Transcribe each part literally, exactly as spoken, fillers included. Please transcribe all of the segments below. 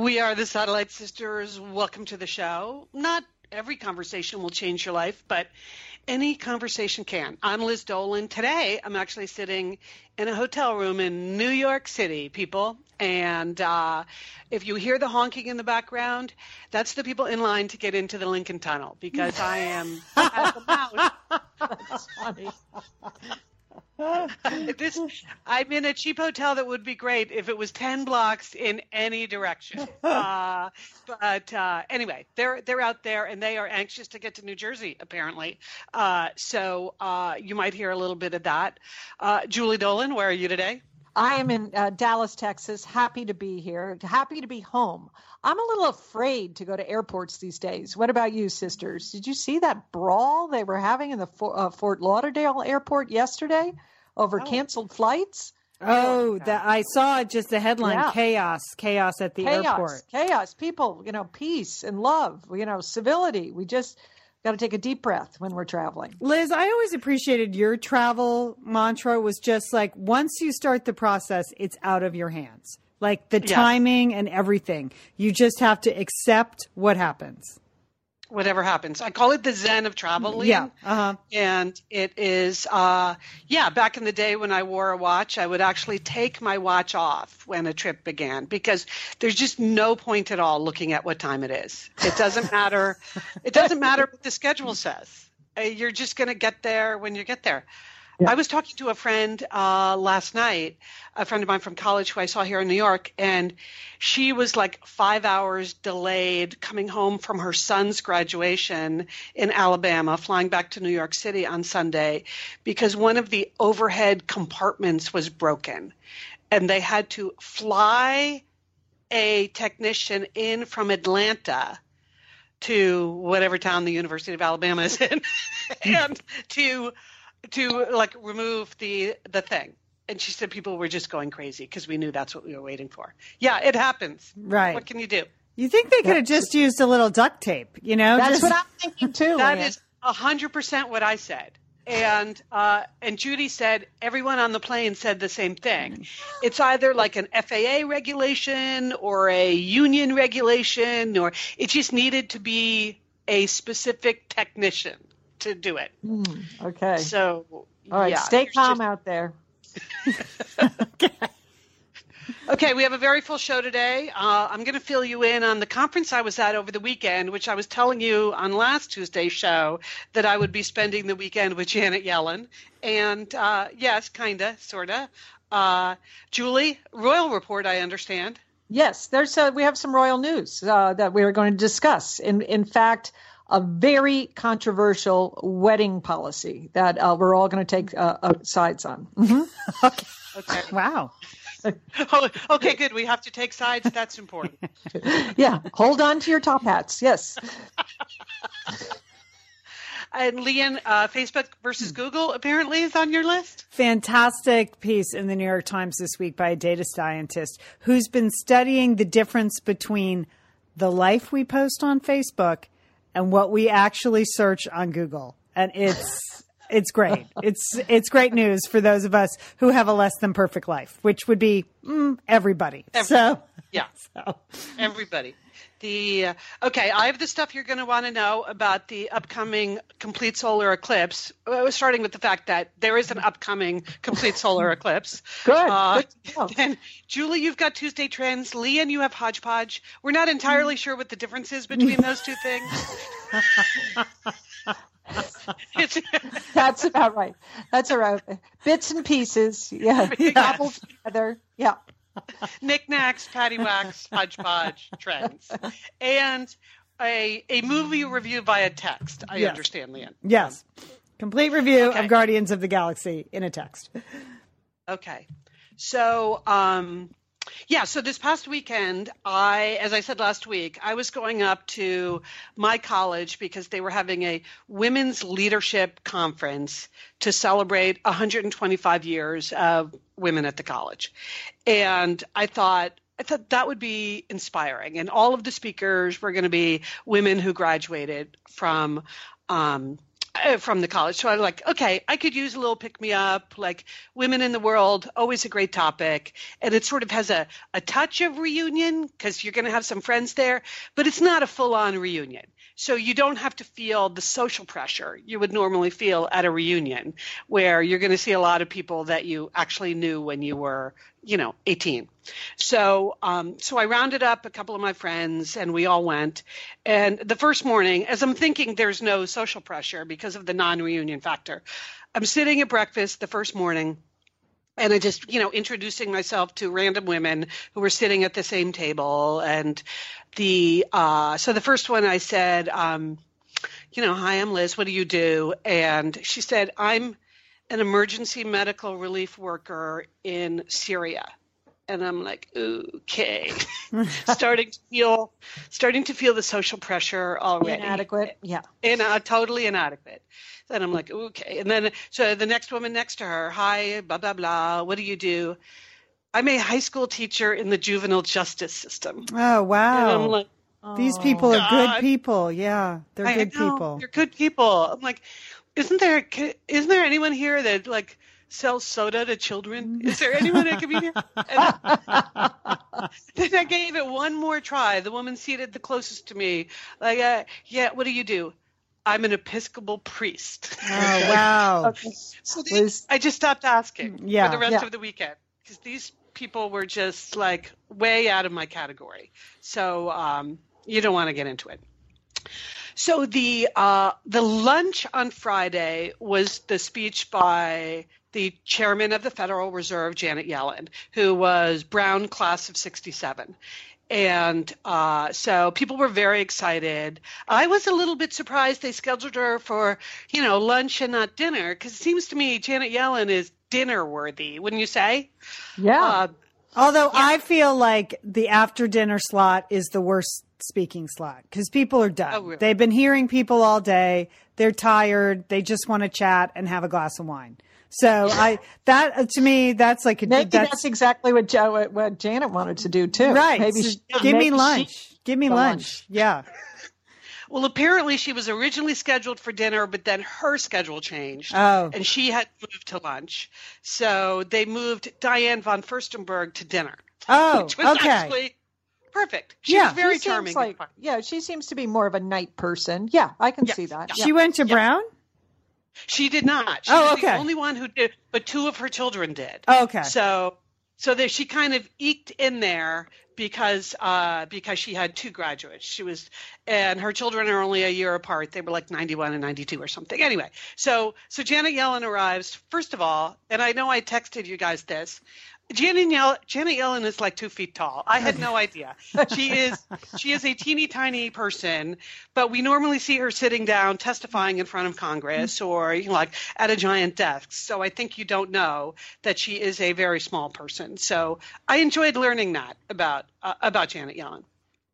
We are the Satellite Sisters. Welcome to the show. Not every conversation will change your life, but any conversation can. I'm Liz Dolan. Today, I'm actually sitting in a hotel room in New York City, people. And uh, if you hear the honking in the background, that's the people in line to get into the Lincoln Tunnel, because I am at the mouth. That's funny. this, I'm in a cheap hotel that would be great if it was ten blocks in any direction. Uh, but uh, anyway, they're they're out there and they are anxious to get to New Jersey, apparently. Uh, so uh, you might hear a little bit of that. Uh, Julie Dolan, where are you today? I am in uh, Dallas, Texas. Happy to be here. Happy to be home. I'm a little afraid to go to airports these days. What about you, sisters? Did you see that brawl they were having in the For- uh, Fort Lauderdale airport yesterday over oh. canceled flights? Oh, that I saw just the headline, yeah. chaos, chaos at the chaos, airport. Chaos, people, you know, peace and love, you know, civility. We just got to take a deep breath when we're traveling. Liz, I always appreciated your travel mantra was just like, once you start the process, it's out of your hands. Like the yes. timing and everything. You just have to accept what happens. Whatever happens. I call it the Zen of travel, Liam. Yeah. Uh-huh. And it is, uh, yeah, back in the day when I wore a watch, I would actually take my watch off when a trip began, because there's just no point at all looking at what time it is. It doesn't matter. It doesn't matter what the schedule says. Uh, you're just going to get there when you get there. Yeah. I was talking to a friend uh, last night, a friend of mine from college who I saw here in New York, and she was like five hours delayed coming home from her son's graduation in Alabama, flying back to New York City on Sunday because one of the overhead compartments was broken, and they had to fly a technician in from Atlanta to whatever town the University of Alabama is in, and to to like remove the the thing. And she said people were just going crazy because we knew that's what we were waiting for. Yeah, it happens. Right. What can you do? You think they could have just used a little duct tape, you know? That's just... what I'm thinking too. That Leanne. is one hundred percent what I said. And uh, and Judy said everyone on the plane said the same thing. It's either like an F A A regulation or a union regulation, or it just needed to be a specific technician to do it. Mm, okay. So, all right, yeah, stay calm just... out there. okay. Okay, we have a very full show today. Uh, I'm going to fill you in on the conference I was at over the weekend, which I was telling you on last Tuesday's show that I would be spending the weekend with Janet Yellen. And uh, yes, kind of, sort of. Uh, Julie, Royal Report, I understand. Yes, there's uh, we have some royal news uh, that we are going to discuss. In in fact, a very controversial wedding policy that uh, we're all going to take uh, uh, sides on. Mm-hmm. Okay. Okay. Wow. Oh, okay, good. We have to take sides. That's important. Yeah. Hold on to your top hats. Yes. And Leanne, uh, Facebook versus Google apparently is on your list. Fantastic piece in the New York Times this week by a data scientist who's been studying the difference between the life we post on Facebook and what we actually search on Google. And it's it's great. It's it's great news for those of us who have a less than perfect life, which would be mm, everybody. everybody. So yeah, so. everybody. The uh, okay, I have the stuff you're going to want to know about the upcoming complete solar eclipse. Uh, starting with the fact that there is an upcoming complete solar eclipse. Good. Uh, Good then, Julie, you've got Tuesday trends. Lee, and you have hodgepodge. We're not entirely sure what the difference is between those two things. It's, That's about right. That's all right. Bits and pieces. Yeah. Yes. Cobbled together. Yeah. Knickknacks, paddywhacks, hodgepodge, trends, and a a movie review via text. I yes. understand, Leanne. Yes, complete review okay. of Guardians of the Galaxy in a text. Okay, so um, yeah, so this past weekend, I, as I said last week, I was going up to my college because they were having a women's leadership conference to celebrate one hundred twenty-five years of women at the college. And I thought, I thought that would be inspiring. And all of the speakers were going to be women who graduated from um, uh, from the college. So I'm like, okay, I could use a little pick me up, like women in the world, always a great topic. And it sort of has a, a touch of reunion because you're going to have some friends there, but it's not a full on reunion. So you don't have to feel the social pressure you would normally feel at a reunion where you're going to see a lot of people that you actually knew when you were, you know, eighteen. So, um, so I rounded up a couple of my friends and we all went. And the first morning, as I'm thinking there's no social pressure because of the non-reunion factor, I'm sitting at breakfast the first morning and I just, you know, introducing myself to random women who were sitting at the same table. And the, uh, so the first one I said, um, you know, hi, I'm Liz. What do you do? And she said, I'm an emergency medical relief worker in Syria. And I'm like, okay, starting to feel, starting to feel the social pressure already. Inadequate, yeah. And uh, totally inadequate. Then I'm like, okay. And then, so the next woman next to her, hi, blah, blah, blah. What do you do? I'm a high school teacher in the juvenile justice system. Oh, wow. And I'm like, these people are good God. people. Yeah, they're I good know, people. They're good people. I'm like, isn't there, isn't there anyone here that like sells soda to children? Is there anyone that could be here? And then I gave it one more try. The woman seated the closest to me, like, uh, yeah, what do you do? I'm an Episcopal priest. Oh, wow. Okay. So they, I just stopped asking Yeah. for the rest Yeah. of the weekend because these people were just like way out of my category. So um, you don't want to get into it. So the uh, the lunch on Friday was the speech by the chairman of the Federal Reserve, Janet Yellen, who was Brown class of sixty-seven. And uh, so people were very excited. I was a little bit surprised they scheduled her for, you know, lunch and not dinner, because it seems to me Janet Yellen is dinner worthy, wouldn't you say? Yeah. Uh, Although I feel like the after dinner slot is the worst speaking slot because people are done. Oh, really? They've been hearing people all day. They're tired. They just want to chat and have a glass of wine. So I that uh, to me that's like a, Maybe that's, that's, exactly what, jo- what what Janet wanted to do too. right. Maybe So she, give maybe me lunch. she- Give me the lunch. lunch. Yeah. Well, apparently she was originally scheduled for dinner, but then her schedule changed, Oh. and she had moved to lunch. So they moved Diane von Furstenberg to dinner, Oh, which was okay. actually perfect. She Yeah. was very she seems charming. like, yeah, she seems to be more of a night person. Yeah, I can Yeah. see that. She went to Brown? She did not. She Oh, was okay. the only one who did, but two of her children did. Oh, okay. So, so there, she kind of eked in there because uh, because she had two graduates. She was, and her children are only a year apart. They were like ninety-one and ninety-two or something. Anyway, so so Janet Yellen arrives first of all, and I know I texted you guys this. Janet Yellen, Janet Yellen is like two feet tall. I had no idea. She is she is a teeny tiny person, but we normally see her sitting down testifying in front of Congress or you know, like at a giant desk. So I think you don't know that she is a very small person. So I enjoyed learning that about uh, about Janet Yellen.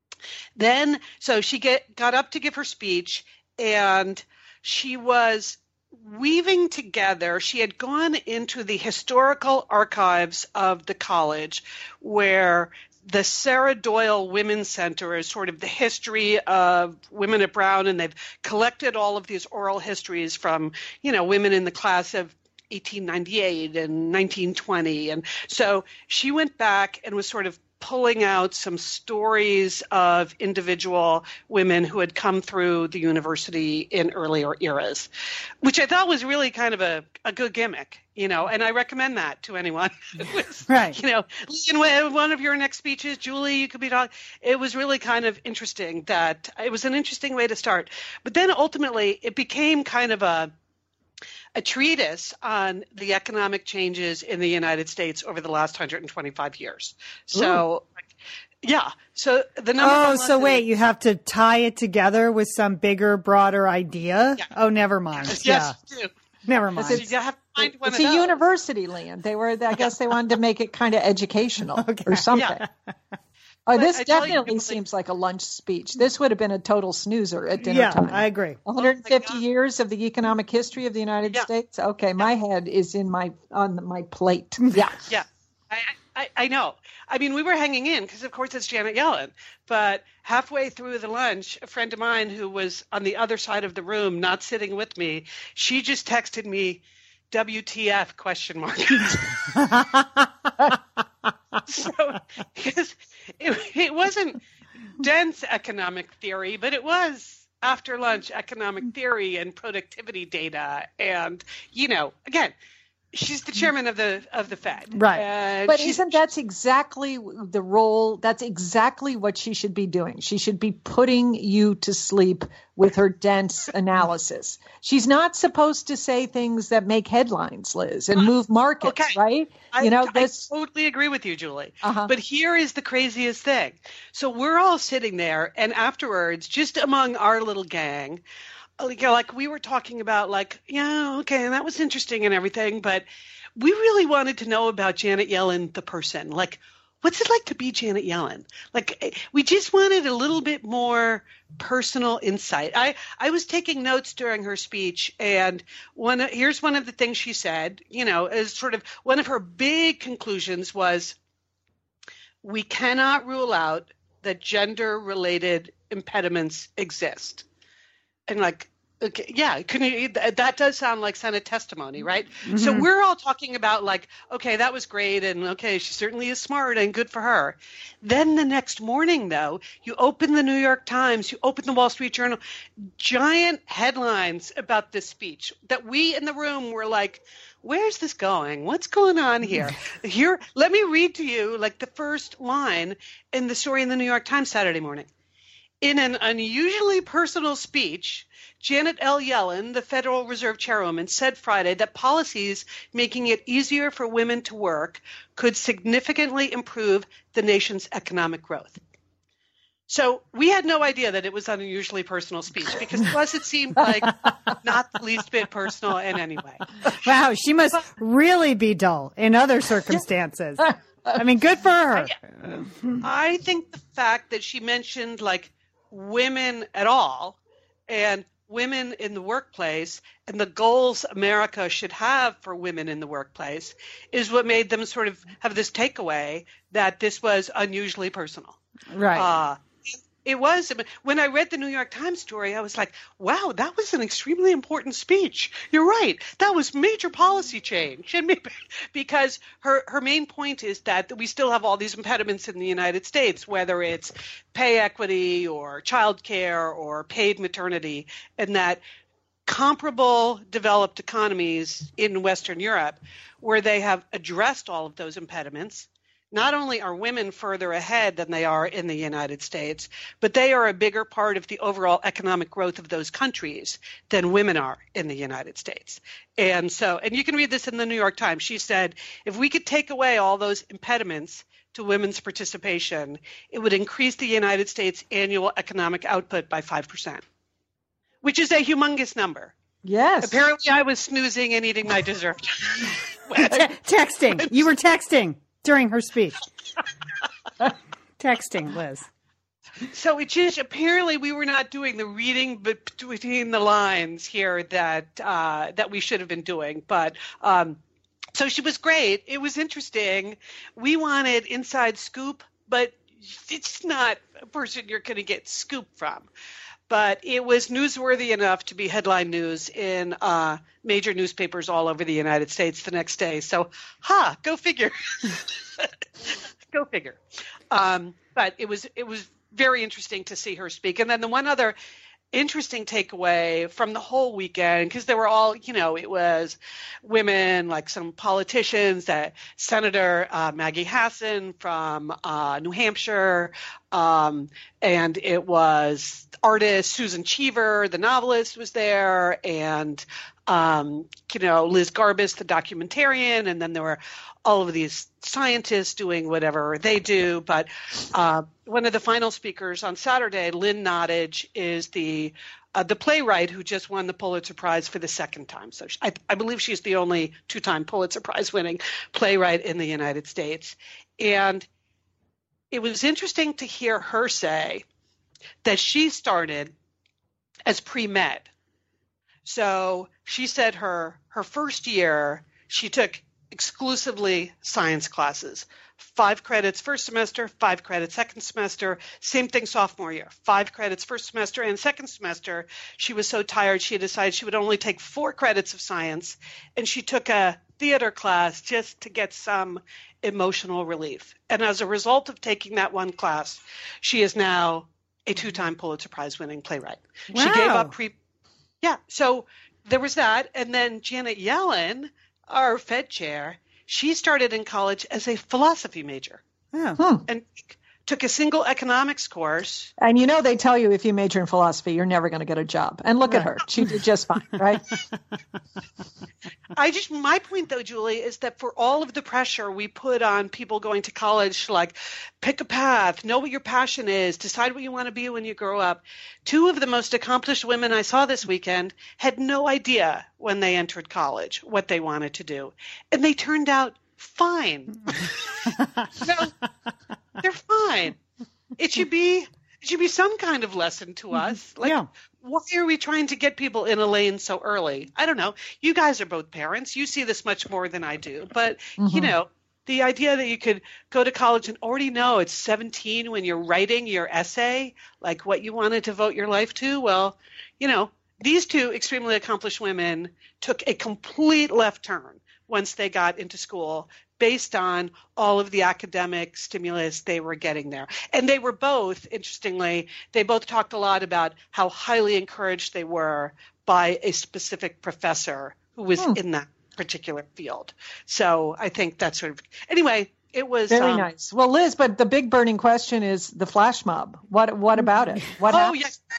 Then, so she get got up to give her speech, and she was weaving together, she had gone into the historical archives of the college where the Sarah Doyle Women's Center is sort of the history of women at Brown, and they've collected all of these oral histories from, you know, women in the class of eighteen ninety-eight and nineteen twenty. And so she went back and was sort of pulling out some stories of individual women who had come through the university in earlier eras, which I thought was really kind of a, a good gimmick, you know, and I recommend that to anyone. Right. You know, in one of your next speeches, Julie, you could be talking. It was really kind of interesting that it was an interesting way to start. But then ultimately it became kind of a a treatise on the economic changes in the United States over the last one hundred twenty-five years. So, like, yeah. So the number Oh, one so lesson wait, is- you have to tie it together with some bigger, broader idea? Yeah. Oh, never mind. Yes, Yeah. you do. Never It's- mind. So you have to find one It's of a those. university land. They were, I guess, they wanted to make it kind of educational Okay. or something. Yeah. Oh, But this I tell you, definitely people seems like a lunch speech. This would have been a total snoozer at dinner Yeah, time. I agree. one hundred fifty Oh my God. years of the economic history of the United Yeah. States. Okay, my head is in my on my plate. Yeah. Yeah. I, I, I know. I mean, we were hanging in because, of course, it's Janet Yellen. But halfway through the lunch, a friend of mine who was on the other side of the room, not sitting with me, she just texted me, W T F question mark. So, because it, it wasn't dense economic theory, but it was after lunch economic theory and productivity data. And, you know, again, she's the chairman of the of the Fed. Right. And but she's, isn't that's exactly the role, that's exactly what she should be doing. She should be putting you to sleep with her dense analysis. She's not supposed to say things that make headlines, Liz, and move markets, okay. right? I, you know, I this totally agree with you, Julie. Uh-huh. But here is the craziest thing. So we're all sitting there, and afterwards, just among our little gang, you know, like we were talking about, like, yeah, okay, that was interesting and everything, but we really wanted to know about Janet Yellen, the person. Like, what's it like to be Janet Yellen? Like, we just wanted a little bit more personal insight. I, I was taking notes during her speech, and one here's one of the things she said, you know, as sort of one of her big conclusions was, we cannot rule out that gender-related impediments exist. And like, okay, yeah, couldn't you, that does sound like Senate testimony, right? Mm-hmm. So we're all talking about like, okay, that was great, and okay, she certainly is smart and good for her. Then the next morning, though, you open the New York Times, you open the Wall Street Journal, giant headlines about this speech that we in the room were like, where's this going? What's going on here? Here, let me read to you like the first line in the story in the New York Times Saturday morning. In an unusually personal speech, Janet L. Yellen, the Federal Reserve Chairwoman, said Friday that policies making it easier for women to work could significantly improve the nation's economic growth. So we had no idea that it was an unusually personal speech because to us it seemed like not the least bit personal in any way. Wow, she must really be dull in other circumstances. I mean, good for her. I, I think the fact that she mentioned like women at all and women in the workplace and the goals America should have for women in the workplace is what made them sort of have this takeaway that this was unusually personal. Right. Uh, it was. When I read the New York Times story, I was like, wow, that was an extremely important speech. You're right. That was major policy change. And maybe, because her, her main point is that we still have all these impediments in the United States, whether it's pay equity or child care or paid maternity, and that comparable developed economies in Western Europe, where they have addressed all of those impediments, not only are women further ahead than they are in the United States, but they are a bigger part of the overall economic growth of those countries than women are in the United States. And so, and you can read this in the New York Times. She said, if we could take away all those impediments to women's participation, it would increase the United States annual economic output by five percent, which is a humongous number. Yes. Apparently I was snoozing and eating my dessert. Texting. You were texting during her speech. Texting, Liz. So it just, apparently we were not doing the reading between the lines here that uh, that we should have been doing. But um, so she was great. It was interesting. We wanted inside scoop, but it's not a person you're going to get scoop from. But it was newsworthy enough to be headline news in uh, major newspapers all over the United States the next day. So, ha, go figure. Go figure. Um, but it was it was very interesting to see her speak. And then the one other interesting takeaway from the whole weekend, because they were all, you know, it was women, like some politicians, that Senator uh, Maggie Hassan from uh, New Hampshire, um, and it was artist Susan Cheever, the novelist, was there, and um, you know, Liz Garbus, the documentarian, and then there were all of these scientists doing whatever they do. But uh, one of the final speakers on Saturday, Lynn Nottage, is the uh, the playwright who just won the Pulitzer Prize for the second time. So she, I, I believe she's the only two-time Pulitzer Prize winning playwright in the United States. And it was interesting to hear her say that she started as pre-med. So she said her her first year she took exclusively science classes, five credits first semester, five credits second semester. Same thing sophomore year, five credits first semester and second semester. She was so tired she decided she would only take four credits of science, and she took a theater class just to get some emotional relief. And as a result of taking that one class, she is now a two-time Pulitzer Prize winning playwright. Wow. She gave up pre Yeah, so there was that. And then Janet Yellen, our Fed chair, she started in college as a philosophy major. Oh. Hmm. And took a single economics course. And you know, they tell you if you major in philosophy, you're never going to get a job. And look at her. She did just fine, right? I just, my point though, Julie, is that for all of the pressure we put on people going to college, like pick a path, know what your passion is, decide what you want to be when you grow up. Two of the most accomplished women I saw this weekend had no idea when they entered college what they wanted to do. And they turned out fine. No, they're fine. It should be it should be some kind of lesson to us. Like, yeah. Why are we trying to get people in a lane so early? I don't know. You guys are both parents. You see this much more than I do. But, mm-hmm. you know, the idea that you could go to college and already know it's seventeen when you're writing your essay, like what you wanted to devote your life to, well, you know, these two extremely accomplished women took a complete left turn once they got into school based on all of the academic stimulus they were getting there. And they were both, interestingly, they both talked a lot about how highly encouraged they were by a specific professor who was hmm. in that particular field. So I think that's sort of, anyway, it was very um, nice. Well, Liz, but the big burning question is the flash mob. What, what about it? What oh, happened? yes.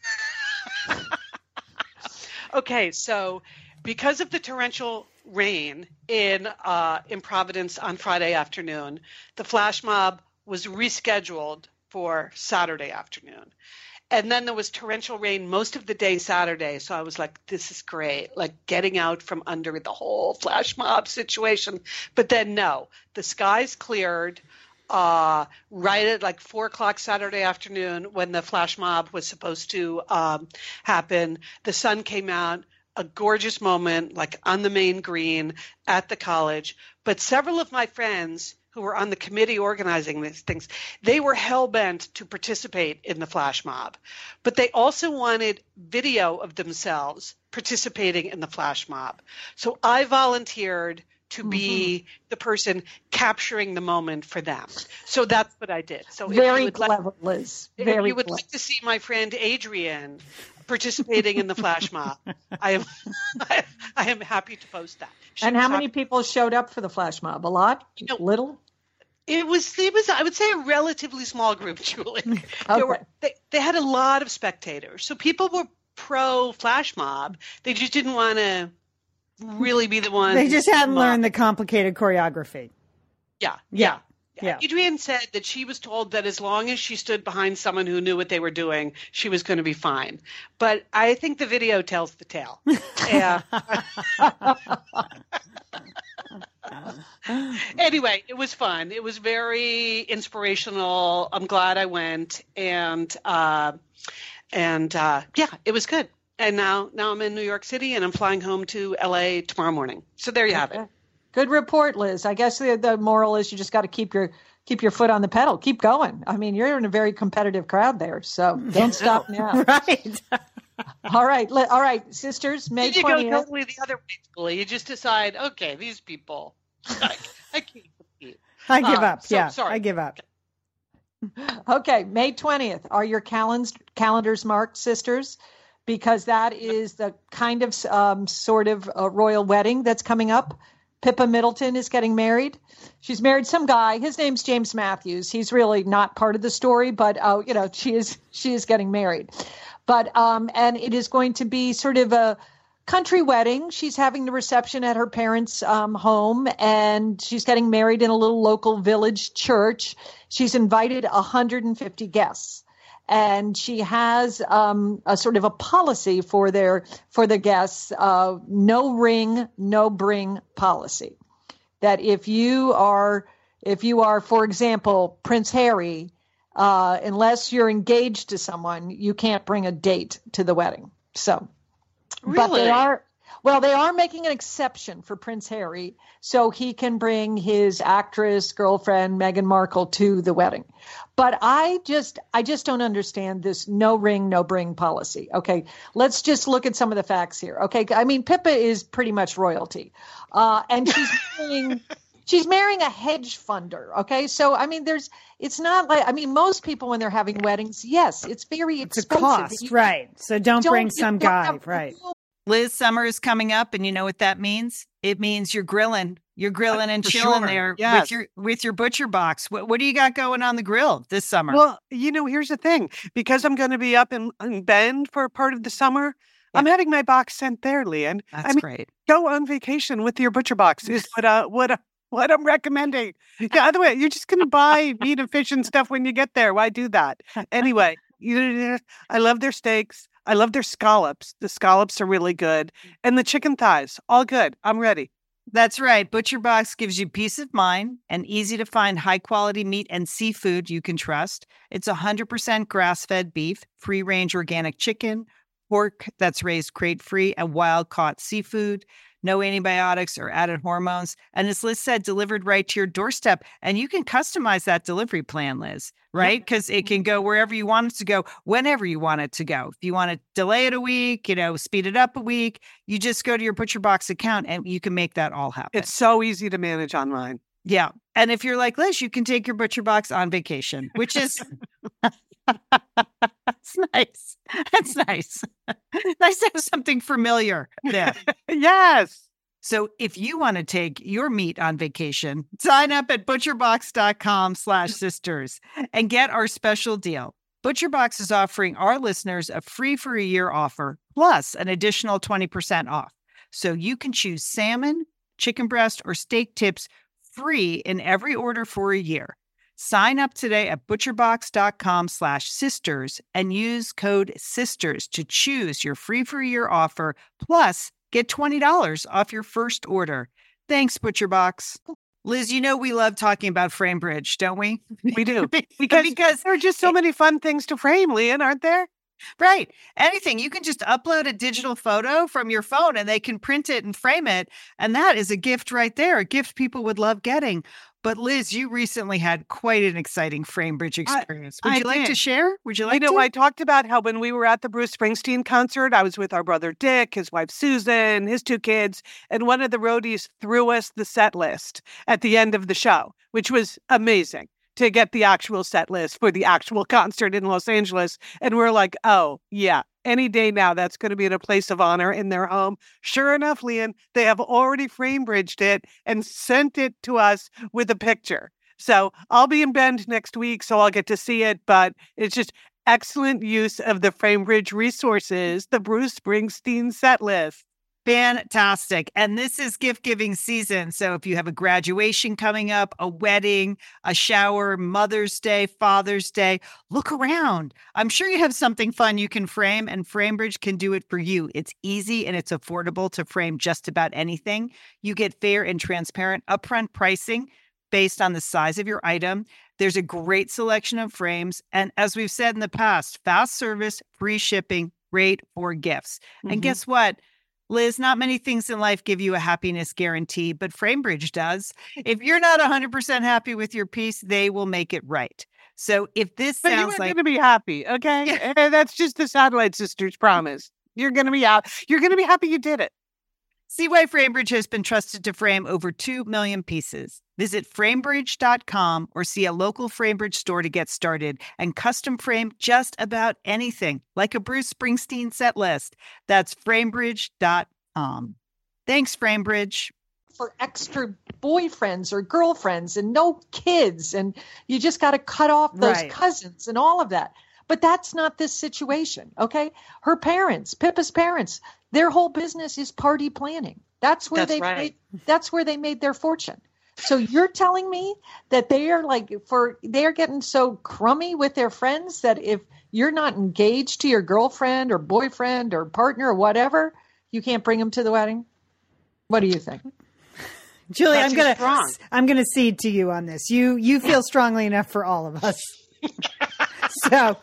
Okay, so because of the torrential rain in uh, in Providence on Friday afternoon, the flash mob was rescheduled for Saturday afternoon. And then there was torrential rain most of the day Saturday. So I was like, this is great, like getting out from under the whole flash mob situation. But then no, the skies cleared uh, right at like four o'clock Saturday afternoon when the flash mob was supposed to um, happen. The sun came out. A gorgeous moment, like on the main green at the college. But several of my friends who were on the committee organizing these things, they were hell-bent to participate in the flash mob. But they also wanted video of themselves participating in the flash mob. So I volunteered to be mm-hmm. the person capturing the moment for them. So that's what I did. So very if you clever, like, Liz. Very very if you would clever. like to see my friend Adrienne participating in the flash mob, I am I, I am happy to post that. She and how happy. many people showed up for the flash mob? A lot? You know, little? It was it was I would say a relatively small group, Julie. Okay. There were, they, they had a lot of spectators. So people were pro flash mob. They just didn't want to really be the ones. They just hadn't learned the complicated choreography. Yeah. Yeah. Yeah. Yeah. Adrienne said that she was told that as long as she stood behind someone who knew what they were doing, she was going to be fine. But I think the video tells the tale. Yeah. Anyway, it was fun. It was very inspirational. I'm glad I went, and uh, and uh, yeah, it was good. And now now I'm in New York City, and I'm flying home to L A tomorrow morning. So there you have it. Good report, Liz. I guess the, the moral is you just got to keep your keep your foot on the pedal. Keep going. I mean, you're in a very competitive crowd there, so don't stop now. Right. All right. All right, sisters, May you twentieth. go totally the other way, Julie. You just decide, okay, these people, I, I can't compete. I give uh, up. So, yeah, sorry. I give up. Okay, May twentieth. Are your calendars calendars marked, sisters? Because that is the kind of um, sort of uh, royal wedding that's coming up. Pippa Middleton is getting married. She's married some guy. His name's James Matthews. He's really not part of the story, but uh, you know, she is she is getting married. But um, and it is going to be sort of a country wedding. She's having the reception at her parents' um, home, and she's getting married in a little local village church. She's invited one hundred fifty guests. And she has um, a sort of a policy for their for the guests, uh, no ring, no bring policy. That if you are, if you are, for example, Prince Harry, uh, unless you're engaged to someone, you can't bring a date to the wedding. So, really? But they are, Well, they are making an exception for Prince Harry so he can bring his actress girlfriend Meghan Markle to the wedding. But I just I just don't understand this no ring, no bring policy. Okay, let's just look at some of the facts here. Okay, I mean, Pippa is pretty much royalty. Uh, and she's marrying, she's marrying a hedge funder. Okay, so I mean, there's it's not like I mean, most people when they're having weddings, yes, it's very it's expensive. a cost, you, right? So don't, don't bring some guy, have, right? Liz, summer is coming up, and you know what that means? It means you're grilling, you're grilling and For chilling sure. there Yes. with your with your butcher box. What what do you got going on the grill this summer? Well, you know, here's the thing. Because I'm going to be up in, in Bend for part of the summer, I'm having my box sent there, Leanne. That's I mean, great. go on vacation with your butcher box is what uh, what uh, what I'm recommending. Yeah, other way, you're just going to buy meat and fish and stuff when you get there. Why do that? Anyway, you, I love their steaks. I love their scallops. The scallops are really good. And the chicken thighs, all good. I'm ready. That's right. ButcherBox gives you peace of mind and easy to find high quality meat and seafood you can trust. It's one hundred percent grass fed beef, free range organic chicken, pork that's raised crate free, and wild caught seafood. No antibiotics or added hormones. And as Liz said, delivered right to your doorstep. And you can customize that delivery plan, Liz, right? Because it can go wherever you want it to go, whenever you want it to go. If you want to delay it a week, you know, speed it up a week, you just go to your ButcherBox account and you can make that all happen. It's so easy to manage online. Yeah. And if you're like Liz, you can take your ButcherBox on vacation, which is... That's nice. That's nice. Nice to have something familiar there. Yes. So if you want to take your meat on vacation, sign up at butcherbox.com slash sisters and get our special deal. ButcherBox is offering our listeners a free for a year offer plus an additional twenty percent off. So you can choose salmon, chicken breast, or steak tips free in every order for a year. Sign up today at butcherbox.com slash sisters and use code SISTERS to choose your free for a year offer, plus get twenty dollars off your first order. Thanks, ButcherBox. Liz, you know we love talking about FrameBridge, don't we? We do. Because, because there are just so many fun things to frame, Leanne, aren't there? Right. Anything. You can just upload a digital photo from your phone and they can print it and frame it. And that is a gift right there, a gift people would love getting. But Liz, you recently had quite an exciting FrameBridge experience. Would I you like did. to share? Would you like you know, to? I talked about how when we were at the Bruce Springsteen concert, I was with our brother Dick, his wife Susan, his two kids, and one of the roadies threw us the set list at the end of the show, which was amazing to get the actual set list for the actual concert in Los Angeles. And we're like, oh, yeah, any day now, that's going to be in a place of honor in their home. Sure enough, Leanne, they have already FrameBridged it and sent it to us with a picture. So I'll be in Bend next week, so I'll get to see it. But it's just excellent use of the FrameBridge resources, the Bruce Springsteen set list. Fantastic. And this is gift giving season. So if you have a graduation coming up, a wedding, a shower, Mother's Day, Father's Day, look around. I'm sure you have something fun you can frame, and FrameBridge can do it for you. It's easy and it's affordable to frame just about anything. You get fair and transparent upfront pricing based on the size of your item. There's a great selection of frames. And as we've said in the past, fast service, free shipping, great for gifts. Mm-hmm. And guess what? Liz, not many things in life give you a happiness guarantee, but FrameBridge does. If you're not one hundred percent happy with your piece, they will make it right. So if this but sounds you're like... going to be happy, okay? Yeah. And that's just the Satellite Sisters promise. You're going to be out. You're going to be happy you did it. See why FrameBridge has been trusted to frame over two million pieces. Visit framebridge dot com or see a local FrameBridge store to get started and custom frame just about anything, like a Bruce Springsteen set list. That's framebridge dot com. Thanks, FrameBridge. For extra boyfriends or girlfriends and no kids, and you just got to cut off those Right. cousins and all of that. But that's not this situation, okay? Her parents, Pippa's parents, their whole business is party planning. That's where That's they right. made, that's where they made their fortune. So you're telling me that they are like for they're getting so crummy with their friends that if you're not engaged to your girlfriend or boyfriend or partner or whatever, you can't bring them to the wedding? What do you think? Julie, Not I'm too gonna strong. I'm gonna cede to you on this. You you feel strongly enough for all of us. So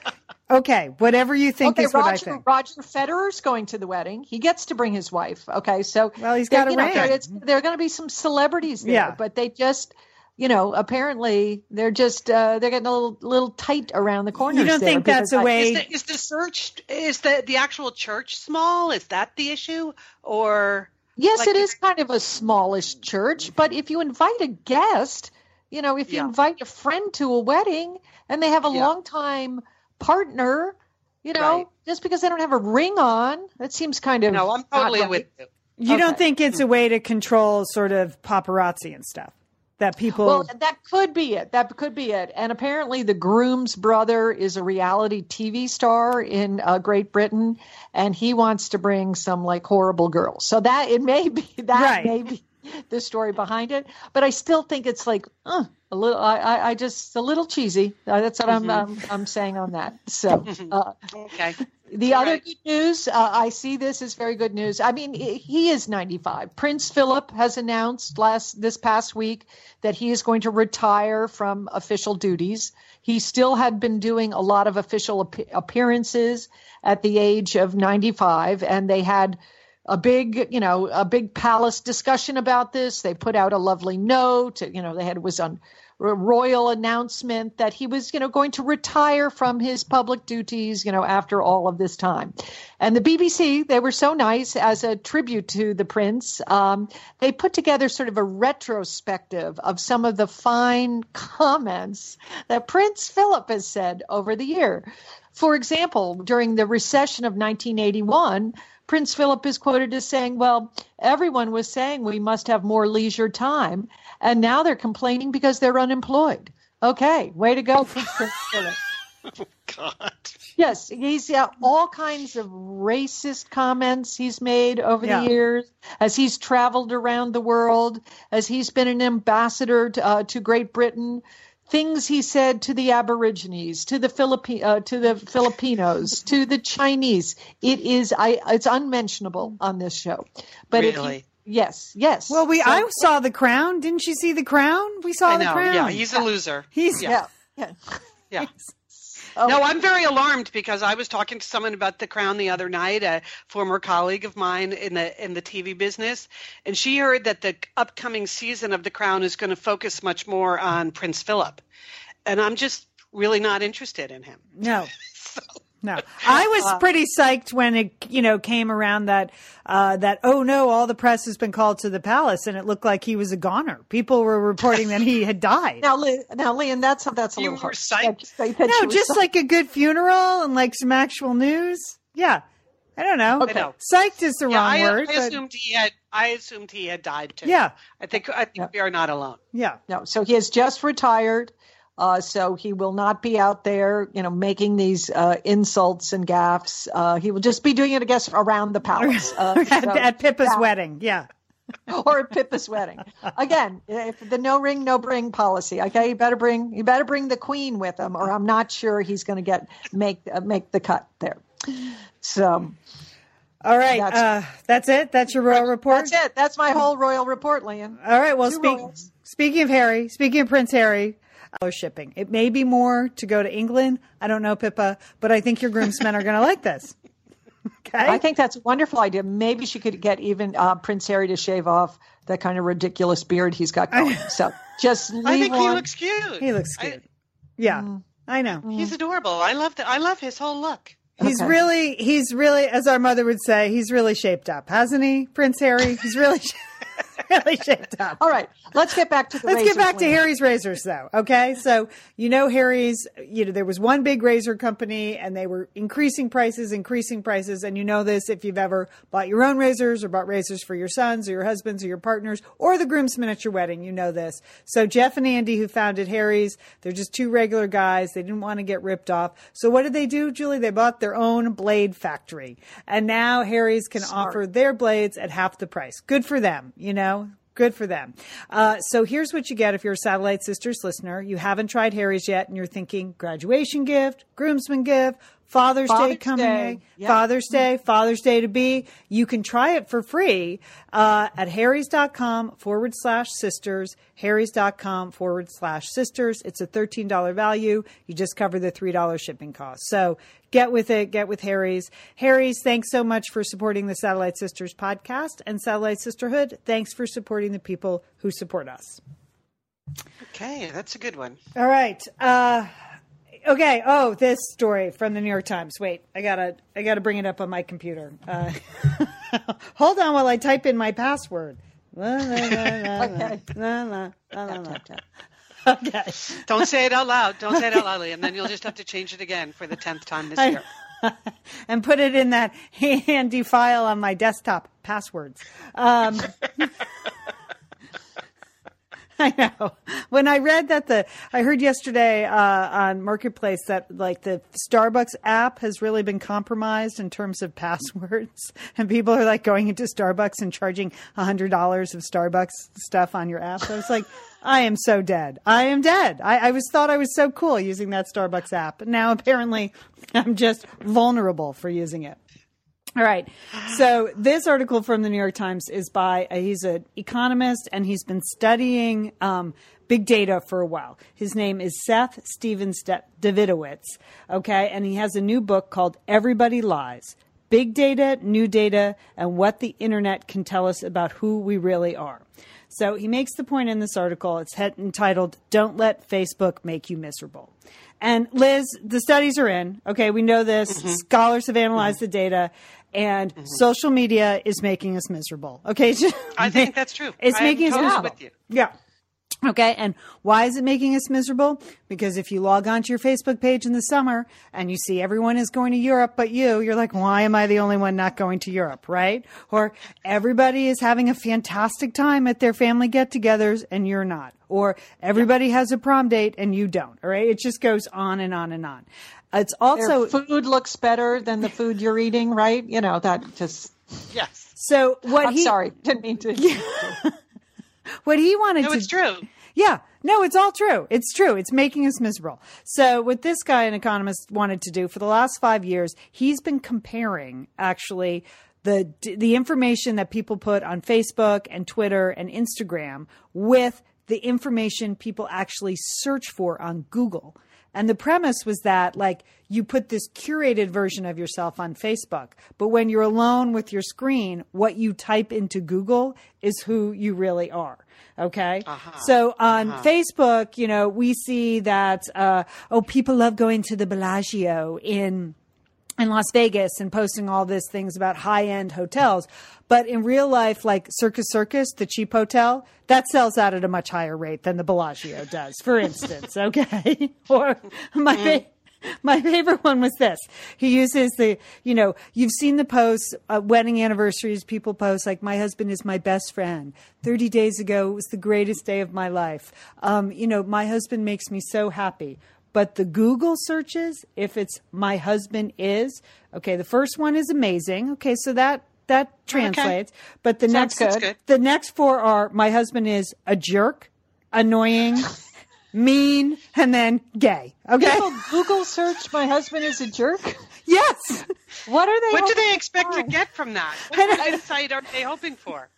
Okay, whatever you think okay, is what I Roger, think. Roger Federer's going to the wedding. He gets to bring his wife. Okay, so Well, he's got there- a you know, ring. there, it's, there are going to be some celebrities there, Yeah. but they just, you know, apparently they're just uh, they're getting a little little tight around the corners. You don't there think that's because a I- way- Is the, is the search is the the actual church small? Is that the issue, or Yes, like it you- is kind of a smallish church, but if you invite a guest, you know, if you Yeah. invite a friend to a wedding and they have a Yeah. longtime partner, you know, Right. just because they don't have a ring on, that seems kind of no? I'm not totally right. with you. You don't Okay. think it's a way to control sort of paparazzi and stuff? That people. Well, that could be it. That could be it. And apparently, the groom's brother is a reality T V star in uh, Great Britain, and he wants to bring some like horrible girls. So that it may be that Right. may be the story behind it. But I still think it's like uh, a little. I, I, I just a little cheesy. Uh, that's what I'm, I'm I'm saying on that. So. Uh, Okay. The All other right. good news, uh, I see this as very good news. I mean, he he is ninety-five. Prince Philip has announced last this past week that he is going to retire from official duties. He still had been doing a lot of official ap- appearances at the age of ninety-five, and they had a big, you know, a big palace discussion about this. They put out a lovely note. You know, they had it was on a royal announcement that he was, you know, going to retire from his public duties, you know, after all of this time. And the B B C, they were so nice as a tribute to the prince. Um, they put together sort of a retrospective of some of the fine comments that Prince Philip has said over the year. For example, during the recession of nineteen eighty-one, Prince Philip is quoted as saying, well, everyone was saying we must have more leisure time, and now they're complaining because they're unemployed. Okay, way to go, Prince Philip. God. Yes, he's got all kinds of racist comments he's made over Yeah. the years as he's traveled around the world, as he's been an ambassador to, uh, to Great Britain. Things he said to the Aborigines, to the Philippi- uh, to the Filipinos, to the Chinese. It is, I, it's unmentionable on this show. But if you- Really? yes, yes. well, we So- I saw The Crown. Didn't you see The Crown? We saw I The know. Crown. Yeah, he's a loser. He's yeah, yeah. Yeah. Oh, No, I'm very alarmed because I was talking to someone about The Crown the other night, a former colleague of mine in the in the T V business, and she heard that the upcoming season of The Crown is going to focus much more on Prince Philip, and I'm just really not interested in him. No. No, I was pretty psyched when it, you know, came around that, uh, that, oh no, all the press has been called to the palace, and it looked like he was a goner. People were reporting that he had died. now, Lee, now, Liam, that's that's a You little were hard. psyched? That- that- that No, you were just psyched. like a good funeral and like some actual news. Yeah. I don't know. Okay. I know. Psyched is the Yeah, wrong I, word. I but assumed he had. I assumed he had died too. yeah. I think. I think Yeah. we are not alone. Yeah. No, so he has just retired. Uh, so he will not be out there, you know, making these uh, insults and gaffes. Uh, he will just be doing it, I guess, around the palace. Uh, at, so- at Pippa's yeah. wedding. Yeah. or at Pippa's wedding. Again, if the no ring, no bring policy. Okay, you better bring you better bring the queen with him, or I'm not sure he's going to get make uh, make the cut there. So All right. That's- uh, that's it. That's your royal report. that's it. That's my whole royal report, Liam. All right. Well, Two speak, royals. speaking of Harry, speaking of Prince Harry, uh, shipping. It may be more to go to England. I don't know, Pippa, but I think your groomsmen are going to like this. Okay. I think that's a wonderful idea. Maybe she could get even uh, Prince Harry to shave off that kind of ridiculous beard he's got going. So just leave I think he one. looks cute. he looks I- cute. yeah, I know. He's adorable. I love the, I love his whole look. He's Okay. really, he's really, as our mother would say, he's really shaped up, hasn't he, Prince Harry? He's really, really shaped up. All right, let's get back to the Let's razors, get back to Liam. Harry's razors, though. Okay, so you know Harry's. You know there was one big razor company, and they were increasing prices, increasing prices, and you know this if you've ever bought your own razors or bought razors for your sons or your husbands or your partners or the groomsmen at your wedding. You know this. So Jeff and Andy, who founded Harry's, they're just two regular guys. They didn't want to get ripped off. So what did they do, Julie? They bought their own blade factory, and now Harry's can Smart. offer their blades at half the price. Good for them, you know. Good for them. Uh, so here's what you get if you're a Satellite Sisters listener. You haven't tried Harry's yet and you're thinking graduation gift, groomsman gift, Father's, Father's Day coming. Day. Yeah. Father's Day, Father's Day to be. You can try it for free uh, at harrys.com forward slash sisters, harrys.com forward slash sisters. It's a thirteen dollars value. You just cover the three dollars shipping cost. So get with it. Get with Harry's. Harry's, thanks so much for supporting the Satellite Sisters podcast. And Satellite Sisterhood, thanks for supporting the people who support us. Okay, that's a good one. All right. Uh, okay. Oh, this story from the New York Times. Wait, I gotta, I gotta bring it up on my computer. Uh, hold on while I type in my password. Okay. Okay. Don't say it out loud. Don't say it out loudly, and then you'll just have to change it again for the tenth time this year. And put it in that handy file on my desktop. Passwords. Um, I know. When I read that the, I heard yesterday uh, on Marketplace that like the Starbucks app has really been compromised in terms of passwords, and people are like going into Starbucks and charging a hundred dollars of Starbucks stuff on your app. So I was like, I am so dead. I am dead. I, I was thought I was so cool using that Starbucks app, but now apparently I'm just vulnerable for using it. All right. So this article from the New York Times is by, uh, he's an economist, and he's been studying um, big data for a while. His name is Seth Stevens Davidowitz. Okay. And he has a new book called Everybody Lies: Big Data, New Data, and What the Internet Can Tell Us About Who We Really Are. So he makes the point in this article. It's entitled, Don't Let Facebook Make You Miserable. And Liz, the studies are in. Okay, we know this. Mm-hmm. Scholars have analyzed mm-hmm. the data, and mm-hmm. social media is making us miserable. Okay, I think that's true. It's I making us totally miserable. With you. Yeah. Okay, and why is it making us miserable? Because if you log onto your Facebook page in the summer and you see everyone is going to Europe but you, you're like, why am I the only one not going to Europe, right? Or everybody is having a fantastic time at their family get-togethers and you're not. Or everybody has a prom date and you don't, all right? It just goes on and on and on. It's also... Their food looks better than the food you're eating, right? You know, that just... Yes. So what I'm he... sorry, didn't mean to... Yeah. What he wanted no, to... it's true. Yeah. No, it's all true. It's true. It's making us miserable. So what this guy, an economist, wanted to do for the last five years, he's been comparing, actually, the the information that people put on Facebook and Twitter and Instagram with the information people actually search for on Google. And the premise was that, like, you put this curated version of yourself on Facebook, but when you're alone with your screen, what you type into Google is who you really are. Okay. Uh-huh. So on uh-huh. Facebook, you know, we see that, uh, oh, people love going to the Bellagio in in Las Vegas and posting all these things about high-end hotels. But in real life, like Circus Circus, the cheap hotel, that sells out at a much higher rate than the Bellagio does, for instance. Okay. Or my fa- my favorite one was this. He uses the, you know, you've seen the posts, uh, wedding anniversaries, people post like, my husband is my best friend. thirty days ago, it was the greatest day of my life. Um, you know, my husband makes me so happy. But the Google searches, if it's my husband is, okay, the first one is amazing. Okay, so that that translates. Okay. But the Sounds next good. the next four are my husband is a jerk, annoying, mean, and then gay. Okay. People Google search my husband is a jerk? Yes. What are they? What do they hoping expect for? to get from that? What insight are they hoping for?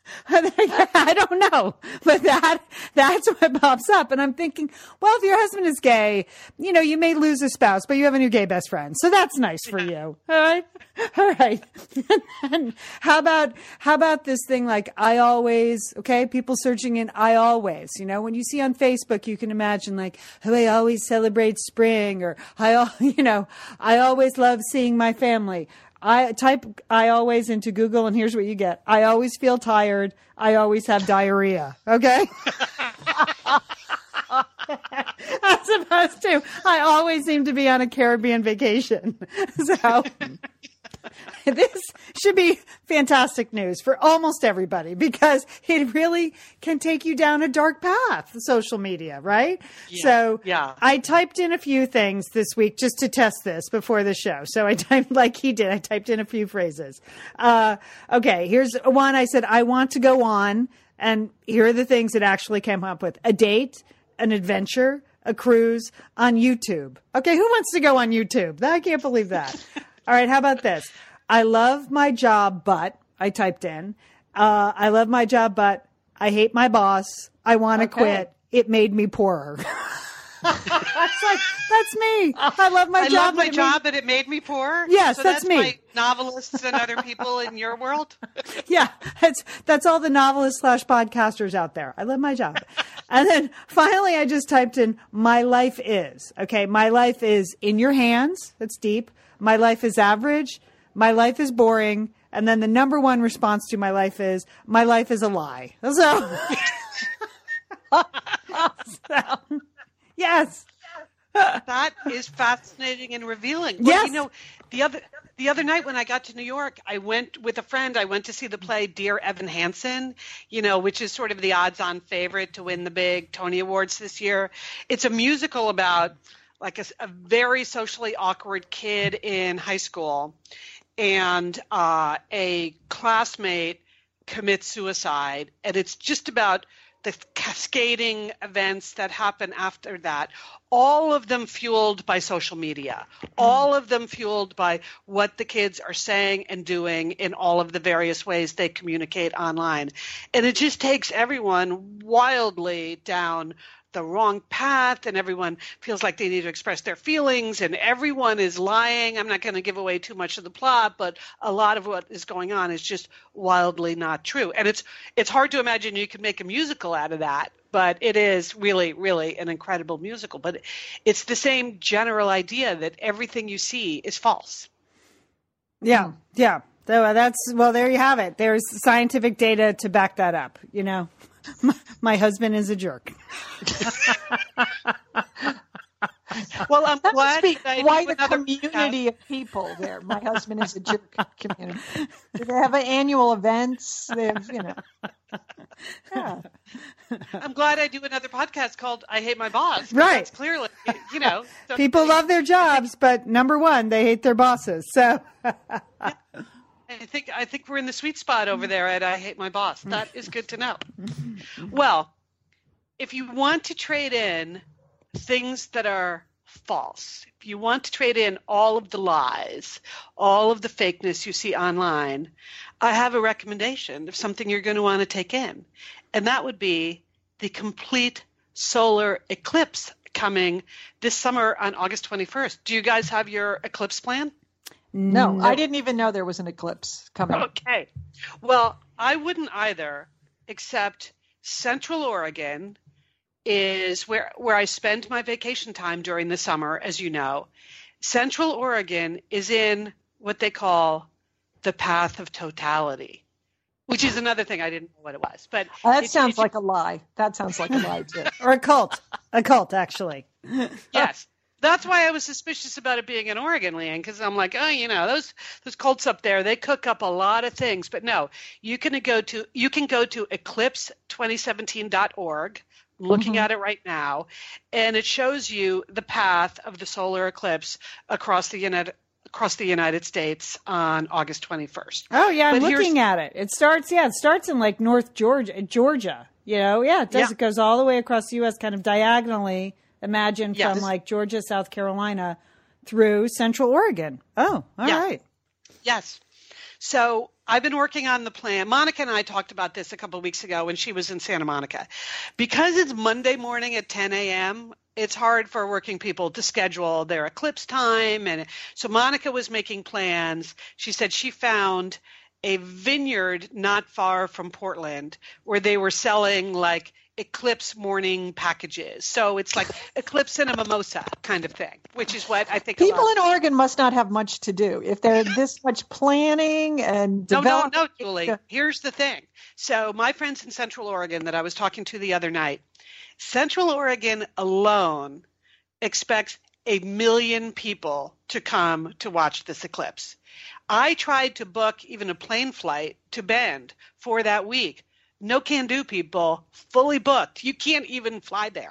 I don't know, but that that's what pops up. And I'm thinking, well, if your husband is gay, you know, you may lose a spouse, but you have a new gay best friend. So that's nice for you. All right. All right. And how about, how about this thing like I always, okay, people searching in I always, you know, when you see on Facebook, you can imagine like, oh, I always celebrate spring, or I, you know, I always love seeing my family. I type I always into Google and here's what you get. I always feel tired. I always have diarrhea. Okay. As opposed to I always seem to be on a Caribbean vacation. So this should be fantastic news for almost everybody because it really can take you down a dark path, social media, right? Yeah, so yeah. I typed in a few things this week just to test this before the show. So I typed like he did. I typed in a few phrases. Uh, okay, here's one. I said, I want to go on. And here are the things it actually came up with. A date, an adventure, a cruise on YouTube. Okay, who wants to go on YouTube? I can't believe that. All right, how about this? I love my job, but I typed in, uh, I love my job, but I hate my boss. I want to Okay. quit. It made me poorer. That's like, that's me. I love my I job. love my but it job, but it made me poor. Yes, so that's me. My novelists and other people in your world. made- yeah, that's, that's all the novelists slash podcasters out there. I love my job. And then finally, I just typed in, my life is. Okay, my life is in your hands. That's deep. My life is average. My life is boring. And then the number one response to my life is, my life is a lie. So, so yes. That is fascinating and revealing. Well, Yes. you know, the other the other night when I got to New York, I went with a friend. I went to see the play Dear Evan Hansen, you know, which is sort of the odds-on favorite to win the big Tony Awards this year. It's a musical about like a, a very socially awkward kid in high school, and uh, a classmate commits suicide, and it's just about the cascading events that happen after that, all of them fueled by social media, all of them fueled by what the kids are saying and doing in all of the various ways they communicate online. And it just takes everyone wildly down the wrong path, and everyone feels like they need to express their feelings, and everyone is lying. I'm not going to give away too much of the plot, but a lot of what is going on is just wildly not true. And it's it's hard to imagine you could make a musical out of that, but it is really, really an incredible musical. But it's the same general idea that everything you see is false. Yeah, yeah. So uh, that's, well, there you have it. There's scientific data to back that up. You know, my, my husband is a jerk. Well, I'm That glad must be that I quite do a another community of people there. My husband is a jerk community. They have annual events. They have, you know. Yeah. I'm glad I do another podcast called I Hate My Boss. Right. That's clearly, you know. People love their jobs, but number one, they hate their bosses. So I think I think we're in the sweet spot over there at I Hate My Boss. That is good to know. Well, if you want to trade in things that are false, if you want to trade in all of the lies, all of the fakeness you see online, I have a recommendation of something you're going to want to take in. And that would be the complete solar eclipse coming this summer on August twenty-first. Do you guys have your eclipse plan? No, I didn't even know there was an eclipse coming. Okay. Well, I wouldn't either, except Central Oregon is where where I spend my vacation time during the summer, as you know. Central Oregon is in what they call the path of totality, which is another thing I didn't know what it was. But That it- sounds it- like a lie. That sounds like a lie, too. or a cult, a cult, actually. yes. That's why I was suspicious about it being in Oregon, Leanne, because I'm like, oh, you know, those those cults up there, they cook up a lot of things. But no, you can go to you can go to eclipse twenty seventeen dot org. I'm looking Mhm. at it right now, and it shows you the path of the solar eclipse across the United across the United States on August twenty-first. Oh yeah, I'm But here's- looking at it. It starts, yeah, it starts in like North Georgia, Georgia. You know, yeah, it does. Yeah. It goes all the way across the U S, kind of diagonally. Imagine Yes. from like Georgia, South Carolina, through Central Oregon. Oh, all right. Yeah. Yes. So I've been working on the plan. Monica and I talked about this a couple of weeks ago when she was in Santa Monica. Because it's Monday morning at ten a.m., it's hard for working people to schedule their eclipse time. And so Monica was making plans. She said she found a vineyard not far from Portland where they were selling like eclipse morning packages. So it's like eclipse and a mimosa kind of thing, which is what I think a People lot- in Oregon must not have much to do if they're this much planning and No, no, developing. no, Julie. Here's the thing. So my friends in Central Oregon that I was talking to the other night, Central Oregon alone expects a million people to come to watch this eclipse. I tried to book even a plane flight to Bend for that week. No can do, people. Fully booked. You can't even fly there.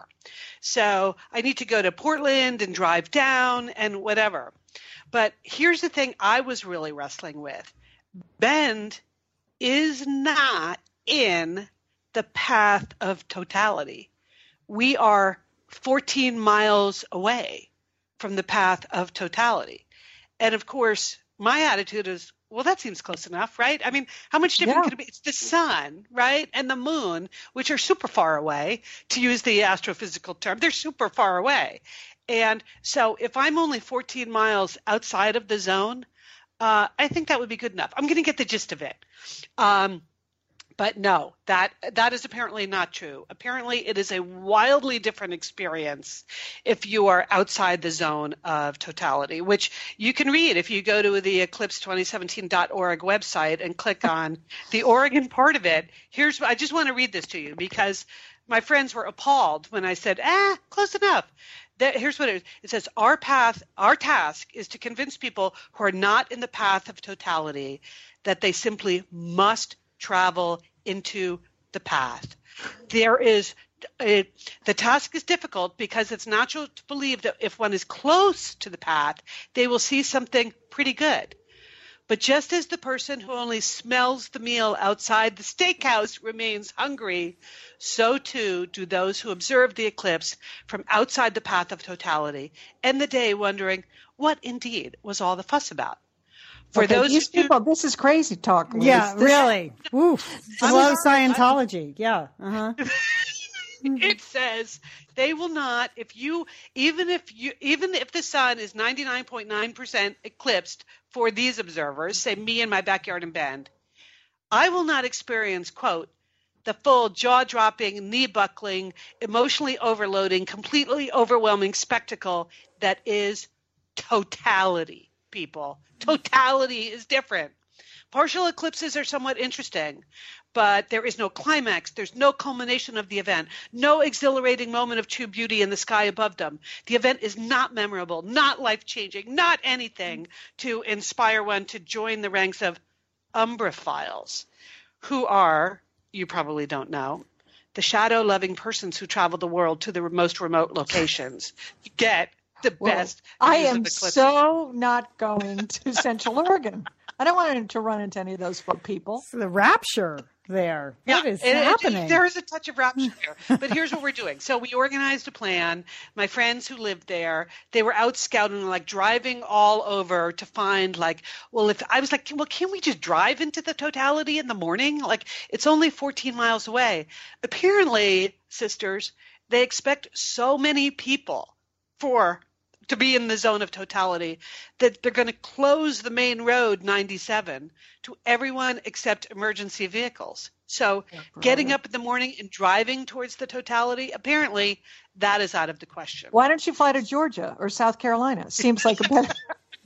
So I need to go to Portland and drive down and whatever. But here's the thing I was really wrestling with. Bend is not in the path of totality. We are fourteen miles away from the path of totality. And of course, my attitude is, well, that seems close enough, right? I mean, how much different Yeah. could it be? It's the sun, right? And the moon, which are super far away, to use the astrophysical term. They're super far away. And so if I'm only fourteen miles outside of the zone, uh, I think that would be good enough. I'm going to get the gist of it. Um, But no, that that is apparently not true. Apparently, it is a wildly different experience if you are outside the zone of totality, which you can read if you go to the eclipse twenty seventeen dot org website and click on the Oregon part of it. Here's I just want to read this to you because my friends were appalled when I said, ah, close enough. That, here's what it is. It says, our path, our task is to convince people who are not in the path of totality that they simply must travel into the path. There is a, the task is difficult because it's natural to believe that if one is close to the path, they will see something pretty good. But just as the person who only smells the meal outside the steakhouse remains hungry, so too do those who observe the eclipse from outside the path of totality, end the day wondering what indeed was all the fuss about. For Okay, those these who people, this is crazy talk. Liz. Yeah, This- really. Woof. I'm Slow sorry, Scientology. Yeah. Uh-huh. it says they will not, if you, even if you, even if the sun is ninety-nine point nine percent eclipsed for these observers, say me in my backyard in Bend, I will not experience, quote, the full jaw-dropping, knee-buckling, emotionally overloading, completely overwhelming spectacle that is totality, people. Totality is different. Partial eclipses are somewhat interesting, but there is no climax. There's no culmination of the event, no exhilarating moment of true beauty in the sky above them. The event is not memorable, not life-changing, not anything to inspire one to join the ranks of umbraphiles, who are, you probably don't know, the shadow-loving persons who travel the world to the most remote locations to get the Well, best I views of am eclipses. so not going to Central Oregon. I don't want to run into any of those people. It's the rapture there. Yeah, What is it- it- happening? there is a touch of rapture here. But here's what we're doing. So we organized a plan. My friends who lived there, they were out scouting, like driving all over to find like, well, if I was like, well, can't we just drive into the totality in the morning? Like it's only fourteen miles away. Apparently, sisters, they expect so many people for to be in the zone of totality that they're going to close the main road ninety-seven to everyone except emergency vehicles. So getting up in the morning and driving towards the totality, apparently that is out of the question. Why don't you fly to Georgia or South Carolina? Seems like a better.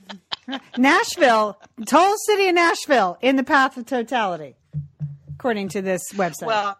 Nashville, total city of Nashville, in the path of totality, according to this website. Well,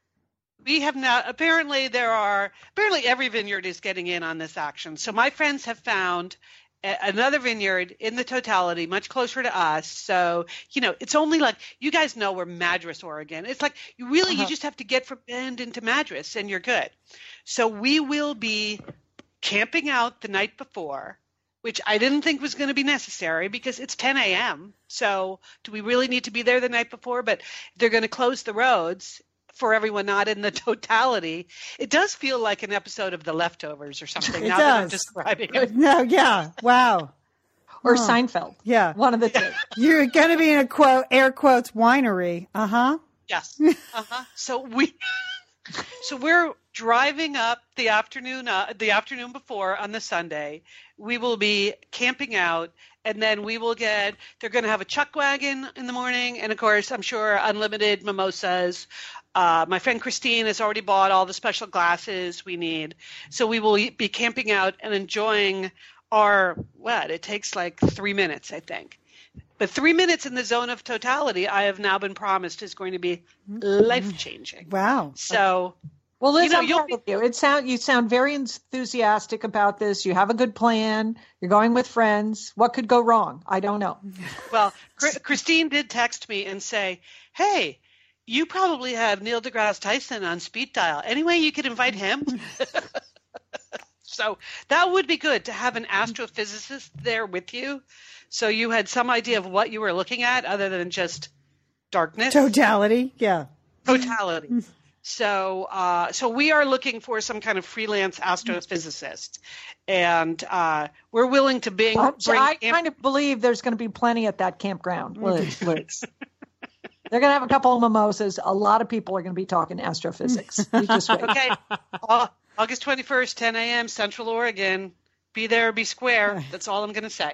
we have now, apparently there are, apparently every vineyard is getting in on this action. So my friends have found a- another vineyard in the totality, much closer to us. So, you know, it's only like, you guys know we're Madras, Oregon. It's like, you really, Uh-huh. you just have to get from Bend into Madras and you're good. So we will be camping out the night before, which I didn't think was going to be necessary because it's ten a.m. So do we really need to be there the night before? But they're going to close the roads for everyone not in the totality. It does feel like an episode of The Leftovers or something It now that I'm does. describing it. no, yeah. Wow. Or Huh. Seinfeld. Yeah. One of the two. You're going to be in a quote, air quotes, winery. Uh-huh. Yes. Uh-huh. So we so we're driving up the afternoon uh, the afternoon before on the Sunday. We will be camping out, and then we will get they're going to have a chuck wagon in the morning, and of course I'm sure unlimited mimosas. Uh, my friend Christine has already bought all the special glasses we need. So we will be camping out and enjoying our, what, it takes like three minutes, I think. But three minutes in the zone of totality, I have now been promised, is going to be life-changing. Wow. So, Well, Liz, You know, I'm you'll proud be- of you. It sound you sound very enthusiastic about this. You have a good plan. You're going with friends. What could go wrong? I don't know. well, Chr- Christine did text me and say, hey, you probably have Neil deGrasse Tyson on speed dial. Anyway, you could invite him. So that would be good to have an astrophysicist there with you. So you had some idea of what you were looking at other than just darkness. Totality. Yeah. Totality. So, uh, so we are looking for some kind of freelance astrophysicist, and uh, we're willing to bring. I, bring I kind of believe there's going to be plenty at that campground, Liz. Liz. They're going to have a couple of mimosas. A lot of people are going to be talking astrophysics. You just wait. Okay, uh, August twenty-first, ten a.m., Central Oregon. Be there, be square. That's all I'm going to say.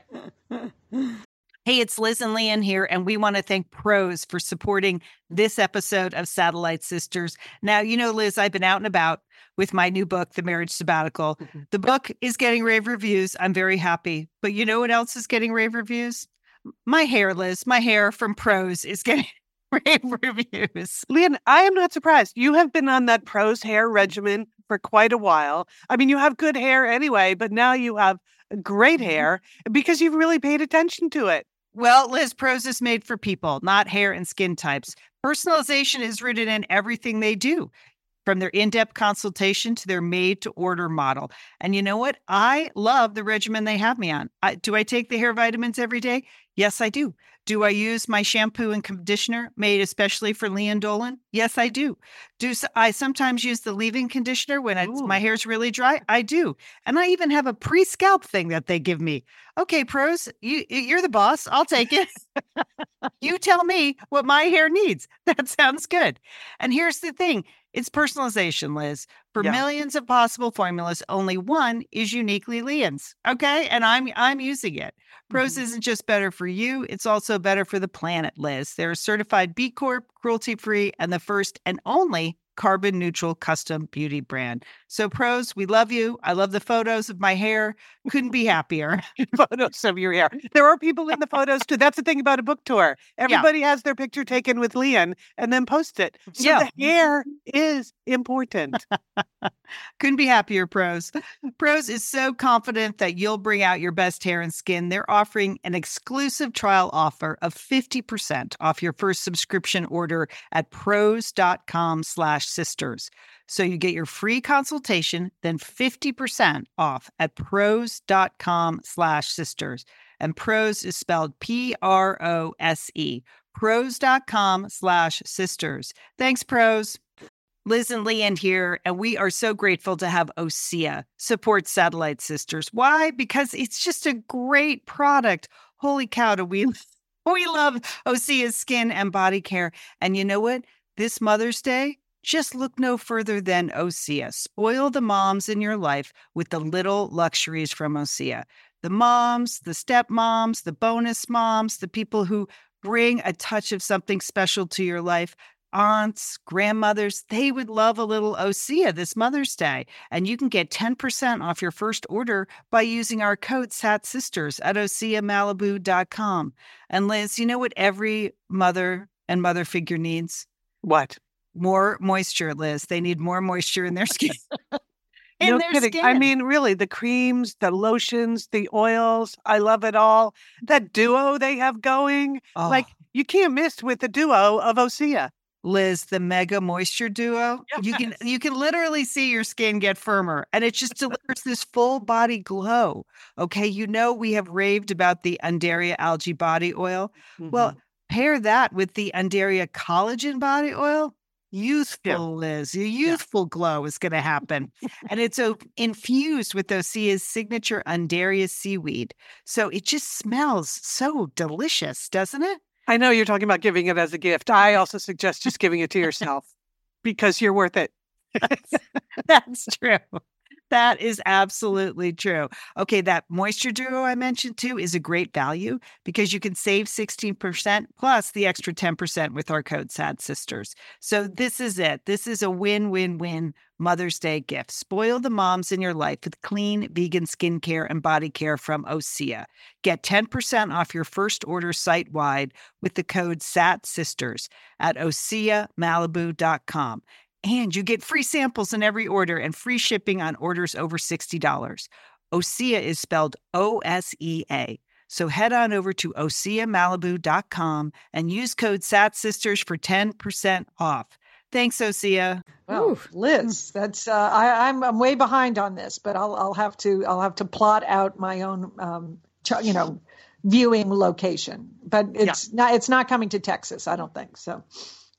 Hey, it's Liz and Leanne here, and we want to thank Prose for supporting this episode of Satellite Sisters. Now, you know, Liz, I've been out and about with my new book, The Marriage Sabbatical. Mm-hmm. The book is getting rave reviews. I'm very happy. But you know what else is getting rave reviews? My hair, Liz. My hair from Prose is getting rave reviews. Leanne, I am not surprised. You have been on that Prose hair regimen for quite a while. I mean, you have good hair anyway, but now you have great hair because you've really paid attention to it. Well, Liz, Prose is made for people, not hair and skin types. Personalization is rooted in everything they do, from their in-depth consultation to their made-to-order model. And you know what? I love the regimen they have me on. I, do I take the hair vitamins every day? Yes, I do. Do I use my shampoo and conditioner made especially for Leanne Dolan? Yes, I do. Do I sometimes use the leave-in conditioner when it's, my hair's really dry? I do. And I even have a pre-scalp thing that they give me. Okay, Prose, you, you're the boss. I'll take it. You tell me what my hair needs. That sounds good. And here's the thing. It's personalization, Liz. For yeah. millions of possible formulas, only one is uniquely Leanne's. Okay? And I'm I'm using it. Prose mm-hmm. isn't just better for you, it's also better for the planet, Liz. They're a certified B Corp, cruelty-free, and the first and only carbon neutral custom beauty brand. So Prose, we love you. I love the photos of my hair. Couldn't be happier. Photos of your hair. There are people in the photos too. That's the thing about a book tour. Everybody yeah. has their picture taken with Leanne and then post it. So yeah. the hair is important. Couldn't be happier, Prose. Prose is so confident that you'll bring out your best hair and skin. They're offering an exclusive trial offer of fifty percent off your first subscription order at prose.com slash sisters. So you get your free consultation, then fifty percent off at prose.com slash sisters. And Prose is spelled P R O S E. Prose.com slash sisters. Thanks, Prose. Liz and Leanne here, and we are so grateful to have Osea support Satellite Sisters. Why? Because it's just a great product. Holy cow, do we, we love Osea's skin and body care. And you know what? This Mother's Day, just look no further than Osea. Spoil the moms in your life with the little luxuries from Osea. The moms, the stepmoms, the bonus moms, the people who bring a touch of something special to your life. Aunts, grandmothers, they would love a little Osea this Mother's Day. And you can get ten percent off your first order by using our code SATSisters at osea malibu dot com. And Liz, you know what every mother and mother figure needs? What? More moisture, Liz. They need more moisture in their skin. in no their kidding. skin. I mean, really, the creams, the lotions, the oils, I love it all. That duo they have going, oh. like you can't miss with the duo of Osea. Liz, the Mega Moisture Duo. Yes. You can you can literally see your skin get firmer, and it just delivers this full body glow. Okay, you know we have raved about the Undaria Algae Body Oil. Mm-hmm. Well, pair that with the Undaria Collagen Body Oil. Youthful, yeah. Liz. Your youthful yeah. glow is going to happen. And it's uh, infused with Osea's signature Undaria seaweed. So it just smells so delicious, doesn't it? I know you're talking about giving it as a gift. I also suggest just giving it to yourself because you're worth it. That's true. That is absolutely true. Okay, that Moisture Duo I mentioned too is a great value because you can save sixteen percent plus the extra ten percent with our code SADSisters. So this is it. This is a win-win-win Mother's Day gift. Spoil the moms in your life with clean vegan skincare and body care from Osea. Get ten percent off your first order site-wide with the code SATSisters at osea malibu dot com. And you get free samples in every order and free shipping on orders over sixty dollars. Osea is spelled O S E A. So head on over to osea malibu dot com and use code SATSisters for ten percent off. Thanks, Osea. Well, Liz, that's uh, I, I'm I'm way behind on this, but I'll I'll have to I'll have to plot out my own um, ch- you know viewing location. But it's yeah. not it's not coming to Texas, I don't think so.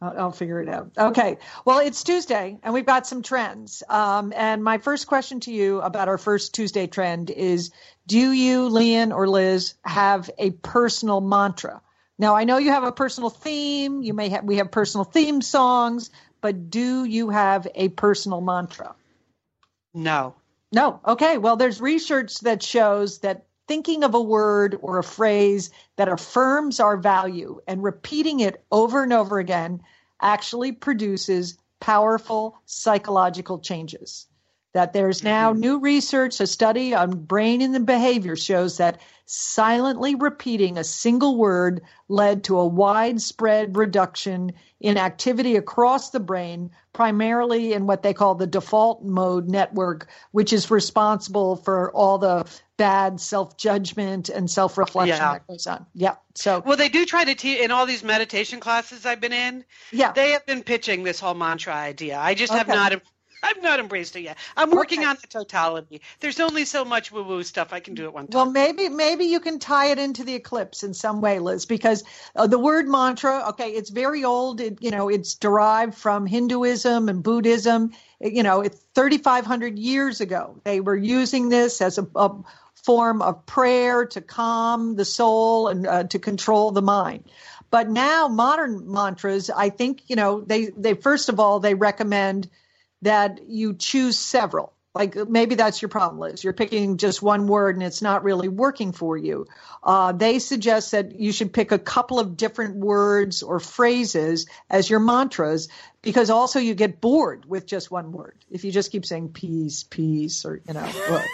I'll, I'll figure it out. Okay. Well, it's Tuesday and we've got some trends. Um, and my first question to you about our first Tuesday trend is, do you, Lian or Liz, have a personal mantra? Now, I know you have a personal theme. You may have, we have personal theme songs, but do you have a personal mantra? No. No. Okay. Well, there's research that shows that thinking of a word or a phrase that affirms our value and repeating it over and over again actually produces powerful psychological changes. That there's now new research, a study on brain and the behavior shows that silently repeating a single word led to a widespread reduction in activity across the brain, primarily in what they call the default mode network, which is responsible for all the bad self-judgment and self-reflection Yeah. that goes on. Yeah. So, Well, they do try to teach in all these meditation classes I've been in. yeah. They have been pitching this whole mantra idea. I just have Okay. not. I've not embraced it yet. I'm working Okay. on the totality. There's only so much woo-woo stuff I can do at one time. Well, maybe maybe you can tie it into the eclipse in some way, Liz, because uh, the word mantra, okay, it's very old. It, you know, it's derived from Hinduism and Buddhism. It, you know, it's thirty-five hundred years ago. They were using this as a, a form of prayer to calm the soul and uh, to control the mind. But now modern mantras, I think, you know, they, they first of all, they recommend that you choose several. Like maybe that's your problem, Liz. You're picking just one word and it's not really working for you. Uh, they suggest that you should pick a couple of different words or phrases as your mantras, because also you get bored with just one word. If you just keep saying peace, peace, or, you know. Well,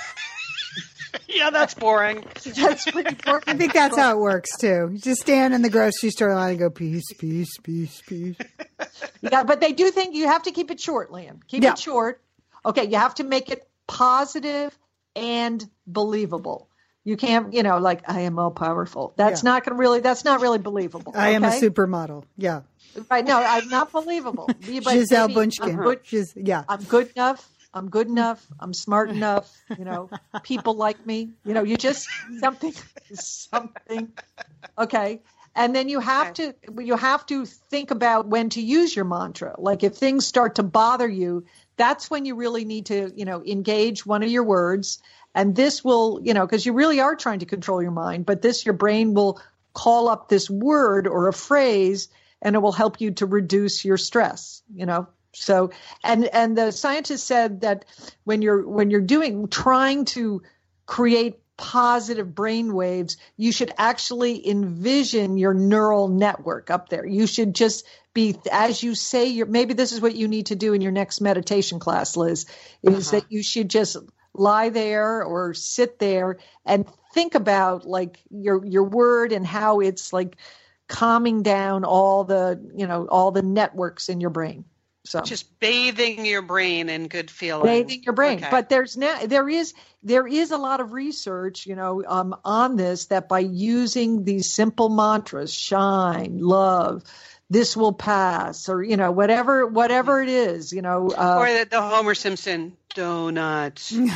Yeah, that's boring. that's pretty boring. I think that's how it works too. You just stand in the grocery store line and go peace, peace, peace, peace. Yeah, but they do think you have to keep it short, Liam. Keep Yeah. it short. Okay, you have to make it positive and believable. You can't, you know, like I am all powerful. That's Yeah. not going to really. That's not really believable. I am a okay? supermodel. Yeah. Right? No, I'm not believable. But Giselle maybe Bunchkin. I'm good, She's, yeah. I'm good enough. I'm good enough. I'm smart enough. You know, people like me. You know, you just something, something. Okay. And then you have to you have to think about when to use your mantra. Like if things start to bother you, that's when you really need to, you know, engage one of your words. And this will, you know, because you really are trying to control your mind, but this, your brain will call up this word or a phrase and it will help you to reduce your stress, you know. So, and, and the scientists said that when you're, when you're doing, trying to create positive brain waves, you should actually envision your neural network up there. You should just be, as you say, your, maybe this is what you need to do in your next meditation class, Liz, is Uh-huh. that you should just lie there or sit there and think about like your, your word and how it's like calming down all the, you know, all the networks in your brain. So Just bathing your brain in good feeling. bathing your brain. Okay. But there's now there is there is a lot of research, you know, um, on this, that by using these simple mantras, shine, love, this will pass, or you know, whatever whatever it is, you know, uh, or the, the Homer Simpson donuts. You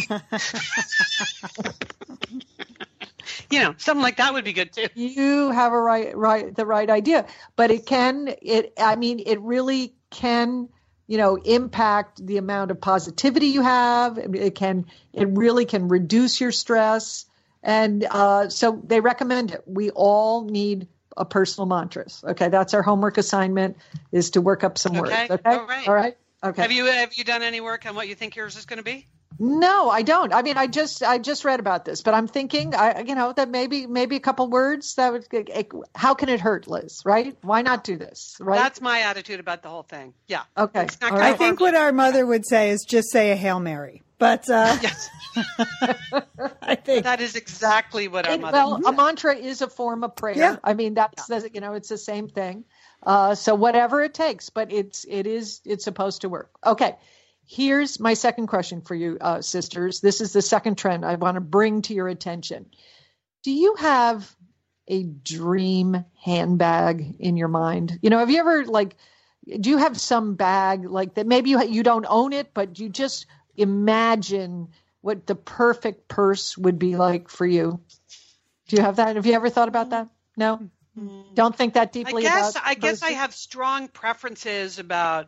know, something like that would be good too. you have a right right the right idea. But it can it I mean it really can, you know, impact the amount of positivity you have. It can, it really can reduce your stress. And uh, so they recommend it. We all need a personal mantras. Okay. That's our homework assignment, is to work up some words. Okay. Okay. All right. All right. Okay. Have you have you done any work on what you think yours is going to be? No, I don't. I mean, I just I just read about this, but I'm thinking, I you know, that maybe maybe a couple words that would. How can it hurt, Liz? Right? Why not do this? Right? That's my attitude about the whole thing. Yeah. Okay. It's not All gonna I right. think what our mother would say is just say a Hail Mary. But uh, Yes, I think that is exactly what our It- mother. well, a mantra is a form of prayer. Yeah. I mean, that's the, you know, it's the same thing. Uh, so whatever it takes, but it's it is it's supposed to work. Okay. Here's my second question for you, uh, sisters. This is the second trend I want to bring to your attention. Do you have a dream handbag in your mind? You know, have you ever like, do you have some bag like that? Maybe you you don't own it, but you just imagine what the perfect purse would be like for you. Do you have that? Have you ever thought about that? No? Don't think that I deeply guess about I guess I purses? have strong preferences about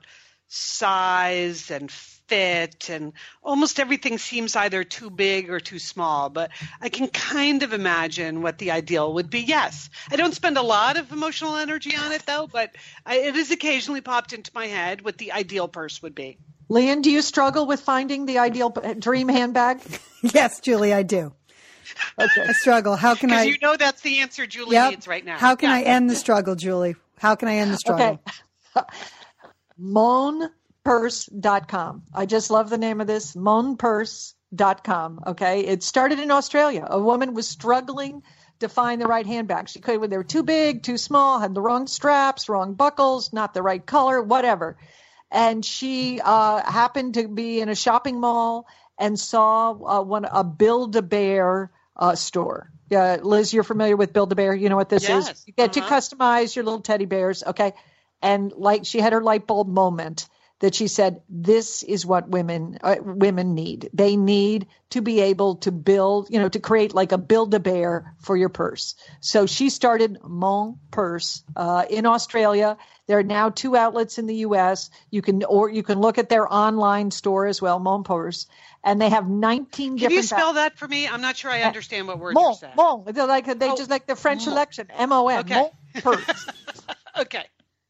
size and fit, and almost everything seems either too big or too small, but I can kind of imagine what the ideal would be. Yes. I don't spend a lot of emotional energy on it though, but I, it has occasionally popped into my head what the ideal purse would be. Leanne, do you struggle with finding the ideal p- dream handbag? Yes, Julie, I do. Okay. I struggle. How can I? Because you know that's the answer Julie Yep. needs right now. How can Yeah. I end the struggle, Julie? How can I end the struggle? Okay. moan purse dot com. I just love the name of this, moan purse dot com. Okay. It started in Australia. A woman was struggling to find the right handbag. She could, they were too big, too small, had the wrong straps, wrong buckles, not the right color, whatever. And she uh, happened to be in a shopping mall and saw uh, one a Build-A-Bear uh, store. Uh, Liz, you're familiar with Build-A-Bear. You know what this Yes. is? You get Uh-huh. to customize your little teddy bears. Okay. And like she had her light bulb moment that she said, this is what women uh, women need. They need to be able to build, you know, to create like a Build-A-Bear for your purse. So she started Mon Purse uh, in Australia. There are now two outlets in the U S. You can or you can look at their online store as well, Mon Purse, and they have nineteen Can different. you spell that for me? I'm not sure I understand what words Mon, you're saying. Mon. They're like they Oh, just like the French Mon. election, M O N. Okay. Mon Purse. Okay.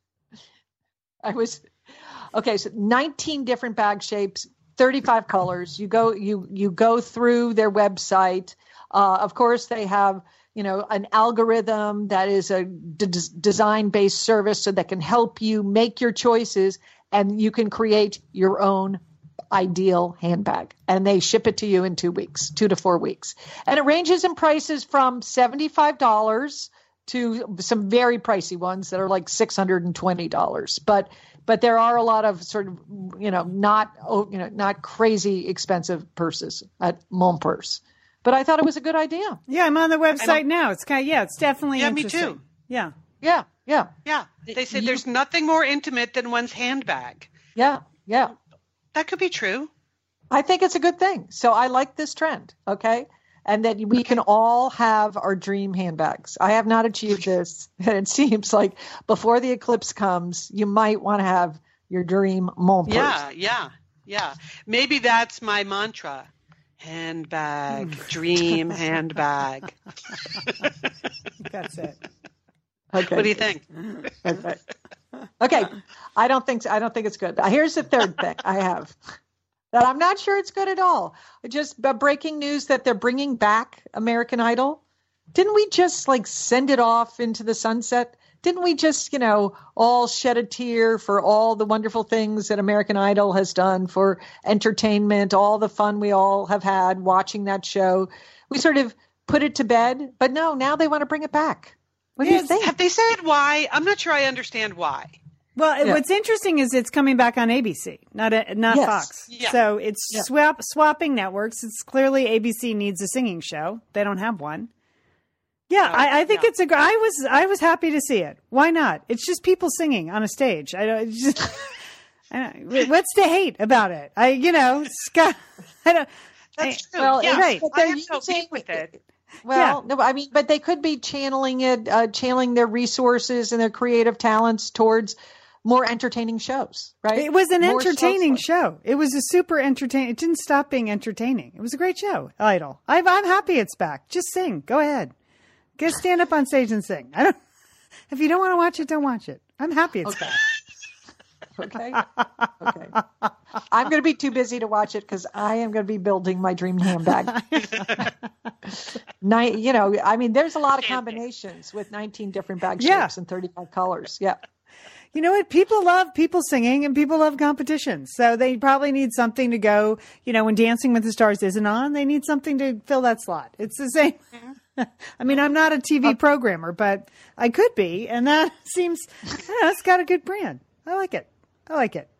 I was okay. So nineteen different bag shapes, thirty-five colors. You go, you you go through their website. Uh, of course, they have you know an algorithm that is a d- design-based service, so that can help you make your choices, and you can create your own ideal handbag. And they ship it to you in two weeks, two to four weeks, and it ranges in prices from seventy-five dollars to some very pricey ones that are like six hundred twenty dollars. But but there are a lot of sort of you know not oh, you know not crazy expensive purses at Mon Purse. But I thought it was a good idea. Yeah, I'm on the website now. It's kind of, yeah, it's definitely Yeah, me interesting. too. Yeah. Yeah, yeah, Yeah. They say You- there's nothing more intimate than one's handbag. yeah, yeah. That could be true. I think it's a good thing. So I like this trend. Okay. And that we can all have our dream handbags. I have not achieved this. And it seems like before the eclipse comes, you might want to have your dream Mon Purse. Yeah, yeah, yeah. Maybe that's my mantra. Handbag, dream handbag. That's it. Okay. What do you think? Okay. Okay. I don't think so. I don't think it's good. Here's the third thing I have that I'm not sure it's good at all. Just uh, breaking news that they're bringing back American Idol. Didn't we just like send it off into the sunset? Didn't we just, you know, all shed a tear for all the wonderful things that American Idol has done for entertainment, all the fun we all have had watching that show? We sort of put it to bed, but no, now they want to bring it back. What do you Yes. think? Have they said why? I'm not sure I understand why. Well, Yeah. what's interesting is it's coming back on A B C, not a, not Yes. Fox. Yeah. So it's Yeah. swap swapping networks. It's clearly A B C needs a singing show. They don't have one. Yeah, Oh, I, I think yeah. it's a. gr- I was I was happy to see it. Why not? It's just people singing on a stage. I don't. It's just, I don't what's to hate about it? I you know Scott. I don't. That's true. Well, yeah, right. but I they're have no using- beef with it. Well, no, I mean, but they could be channeling it, uh, channeling their resources and their creative talents towards more entertaining shows, right? It was an More entertaining shows show. It was a super entertaining. It didn't stop being entertaining. It was a great show. Idol. I'm, I'm happy it's back. Just sing. Go ahead. Go stand up on stage and sing. I don't. If you don't want to watch it, don't watch it. I'm happy it's Okay. back. Okay. Okay. I'm going to be too busy to watch it because I am going to be building my dream handbag. Ni- you know, I mean, there's a lot of combinations with nineteen different bag shapes Yeah. and thirty-five colors. Yeah. You know what? People love people singing and people love competitions. So they probably need something to go, you know, when Dancing with the Stars isn't on, they need something to fill that slot. It's the same. I mean, I'm not a T V programmer, but I could be. And that seems, I don't know, it's got a good brand. I like it. I like it.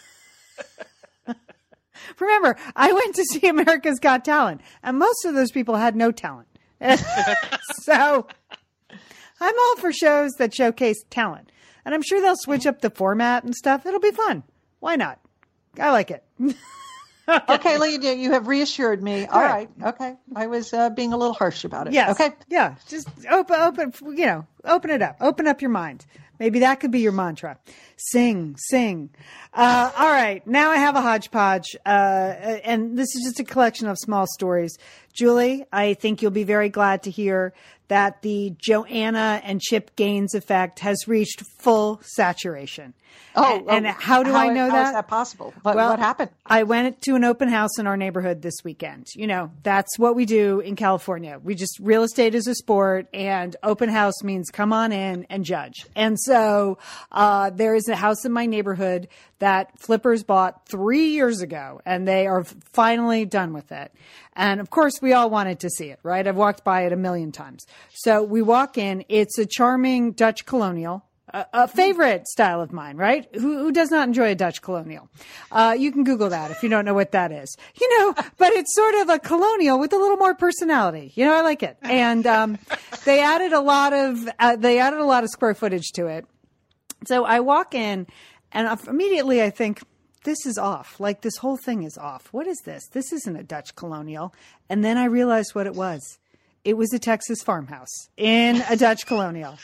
Remember, I went to see America's Got Talent, and most of those people had no talent. So I'm all for shows that showcase talent. And I'm sure they'll switch up the format and stuff. It'll be fun. Why not? I like it. Okay, Leah, you have reassured me. All right. Okay. I was uh, being a little harsh about it. Yes. Okay. Yeah. Just open, open, you know, open it up. Open up your mind. Maybe that could be your mantra. Sing, sing. Uh, all right. Now I have a hodgepodge. Uh, and this is just a collection of small stories. Julie, I think you'll be very glad to hear that the Joanna and Chip Gaines effect has reached full saturation. Oh, and, and oh, how do how, I know how that? is that possible? What, well, what happened? I went to an open house in our neighborhood this weekend. You know, that's what we do in California. We just, real estate is a sport, and open house means come on in and judge. And so uh, there is a house in my neighborhood that Flippers bought three years ago, and they are finally done with it. And of course, we all wanted to see it, right? I've walked by it a million times. So we walk in. It's a charming Dutch colonial. A, a favorite style of mine, right? Who, who does not enjoy a Dutch colonial? Uh, you can Google that if you don't know what that is. You know, but it's sort of a colonial with a little more personality. You know, I like it. And um, they added a lot of uh, they added a lot of square footage to it. So I walk in, and immediately I think, this is off. Like, this whole thing is off. What is this? This isn't a Dutch colonial. And then I realized what it was. It was a Texas farmhouse in a Dutch colonial.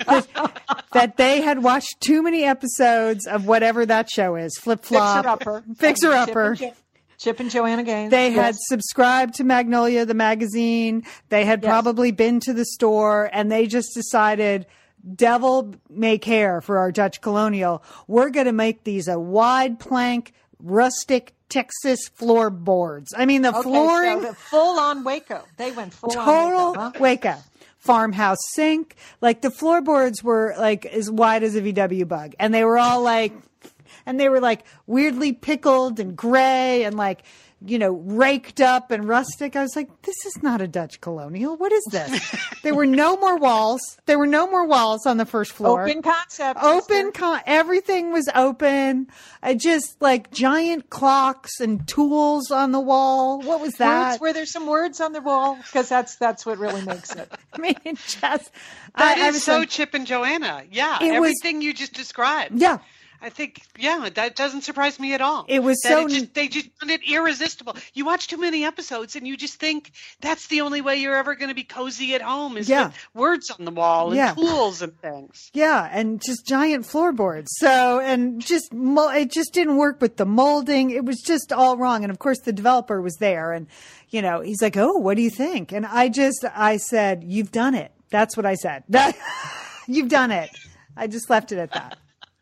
that, that they had watched too many episodes of whatever that show is. Flip Flop. Fixer Upper. Fixer Upper. Chip, Chip and Joanna Gaines. They yes. had subscribed to Magnolia, the magazine. They had Yes. probably been to the store, and they just decided, devil may care for our Dutch colonial. We're going to make these a wide plank, rustic Texas floorboards. I mean, the okay, flooring. So the full on Waco. They went full Total on Waco. Huh? Waco. Farmhouse sink. Like, the floorboards were like as wide as a V W bug. And they were all like, and they were like weirdly pickled and gray and like, you know, raked up and rustic. I was like, this is not a Dutch colonial. What is this? There were no more walls. There were no more walls on the first floor. Open concept. Open, con- everything was open. I just like giant clocks and tools on the wall. What was that? Words, were there some words on the wall? Because that's that's what really makes it. I mean, it just That I, I is was so like, Chip and Joanna. Yeah, It was- everything you just described. yeah. I think, yeah, that doesn't surprise me at all. It was That so- it just, they just found it irresistible. You watch too many episodes and you just think that's the only way you're ever going to be cozy at home is Yeah. with words on the wall and Yeah. tools and things. Yeah, and just giant floorboards. So, and just, mo- it just didn't work with the molding. It was just all wrong. And of course, the developer was there and, you know, he's like, oh, what do you think? And I just, I said, you've done it. That's what I said. That, you've done it. I just left it at that.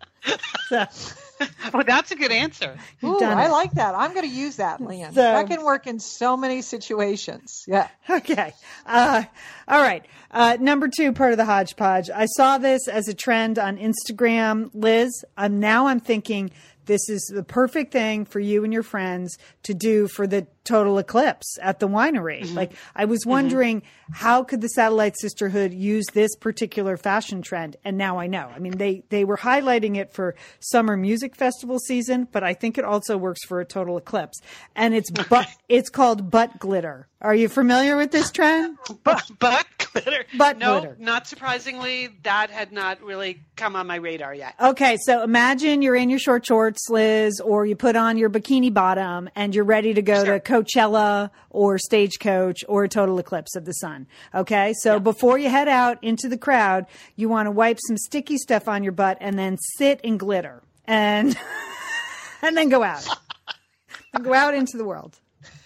So, Well, that's a good answer. you've Ooh, done I it. like that. I'm going to use that, Leanne. So- that can work in so many situations. Yeah. Okay. Uh, all right. Uh, number two part of the hodgepodge. I saw this as a trend on Instagram. Liz, I'm now I'm thinking this is the perfect thing for you and your friends to do for the total eclipse at the winery. Mm-hmm. Like, I was wondering mm-hmm. how could the Satellite Sisterhood use this particular fashion trend? And now I know. I mean, they, they were highlighting it for summer music festival season, but I think it also works for a total eclipse. And it's but it's called butt glitter. Are you familiar with this trend? But, but glitter. Butt no, glitter. not surprisingly, that had not really come on my radar yet. Okay, so imagine you're in your short shorts, Liz, or you put on your bikini bottom and you're ready to go Sure. to Coachella or Stagecoach or a total eclipse of the sun. Okay, so yeah. Before you head out into the crowd, you want to wipe some sticky stuff on your butt and then sit in glitter and and then go out. And go out into the world.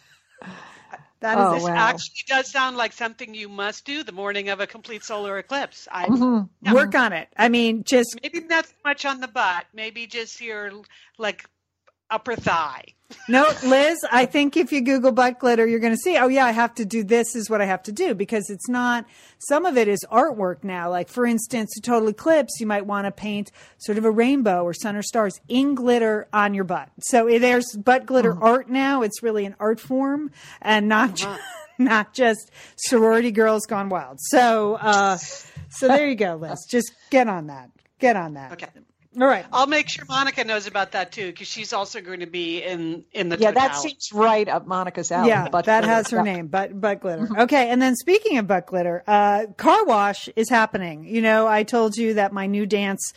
That is Oh, it. This wow. actually does sound like something you must do the morning of a complete solar eclipse. I Mhm. yeah. Work on it. I mean, just Maybe not so much on the butt. Maybe just your like upper thigh. no, Liz, I think if you Google butt glitter, you're going to see, oh yeah, I have to do this is what I have to do because it's not, some of it is artwork now. Like for instance, a total eclipse, you might want to paint sort of a rainbow or sun or stars in glitter on your butt. So there's butt glitter mm-hmm. art now. It's really an art form and not, uh-huh. not just sorority girls gone wild. So, uh, so there you go, Liz. Just get on that. Get on that. Okay. All right. I'll make sure Monica knows about that too, because she's also going to be in in the Yeah, total. that seems right up Monica's alley. Yeah, butt that glitter. has her Yeah. name, butt, butt glitter. Okay, and then speaking of butt glitter, uh, car wash is happening. You know, I told you that my new dance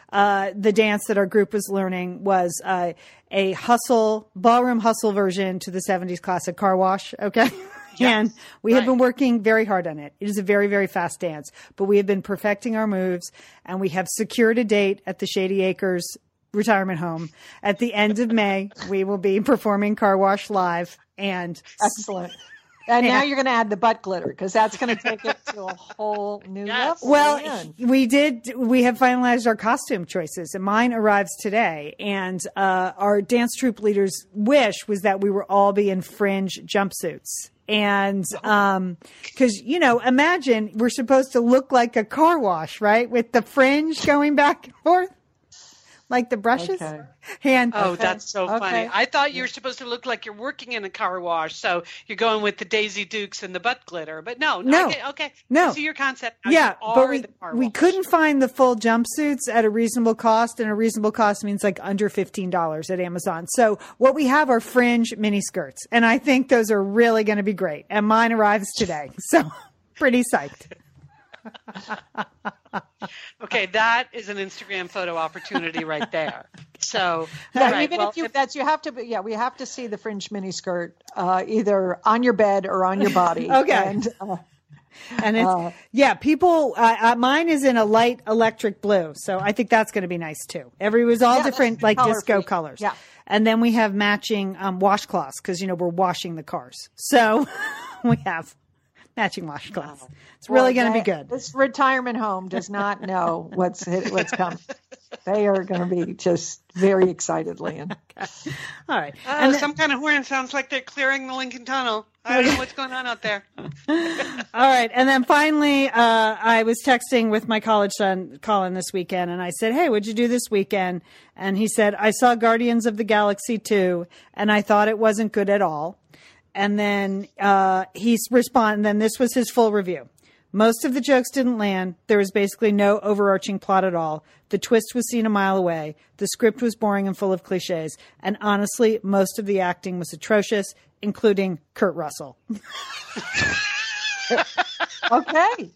uh, the dance that our group was learning was uh, a hustle, ballroom hustle version to the seventies classic Car Wash. Okay. Yes, and we right. have been working very hard on it. It is a very, very fast dance, but we have been perfecting our moves, and we have secured a date at the Shady Acres retirement home. At the end of May, we will be performing Car Wash live. And excellent. And now you're going to add the butt glitter because that's going to take it to a whole new yes. level. Well, man. we did. We have finalized our costume choices, and mine arrives today. And uh, our dance troupe leader's wish was that we were all be in fringe jumpsuits. And um, because, you know, imagine we're supposed to look like a car wash, right? With the fringe going back and forth. Like the brushes? Okay. Hand. Oh, okay. that's so okay. funny. I thought you were supposed to look like you're working in a car wash, so you're going with the Daisy Dukes and the butt glitter. But no, no. Okay, okay. No. I see your concept. Now yeah, but we, we wash. couldn't find the full jumpsuits at a reasonable cost, and a reasonable cost means like under fifteen dollars at Amazon. So what we have are fringe mini skirts, and I think those are really going to be great. And mine arrives today, so pretty psyched. Okay, that is an Instagram photo opportunity right there. So, yeah, right, even well, if you that's you have to be, yeah, we have to see the fringe mini skirt uh, either on your bed or on your body. Okay. And, uh, and it's, uh, yeah, people, uh, uh, mine is in a light electric blue. So I think that's going to be nice too. Every was all yeah, different, like color disco free. colors. Yeah. And then we have matching um, washcloths because, you know, we're washing the cars. So we have matching washcloths. Wow. It's really well, going to be good. This retirement home does not know what's what's coming. They are going to be just very excited, Lian. Okay. All right. Oh, and then, some kind of horn sounds like they're clearing the Lincoln Tunnel. I don't know what's going on out there. All right. And then finally, uh, I was texting with my college son, Colin, this weekend, and I said, hey, what'd you do this weekend? And he said, I saw Guardians of the Galaxy two, and I thought it wasn't good at all. And then uh, he's responded, then this was his full review. Most of the jokes didn't land. There was basically no overarching plot at all. The twist was seen a mile away. The script was boring and full of cliches. And honestly, most of the acting was atrocious, including Kurt Russell. Okay.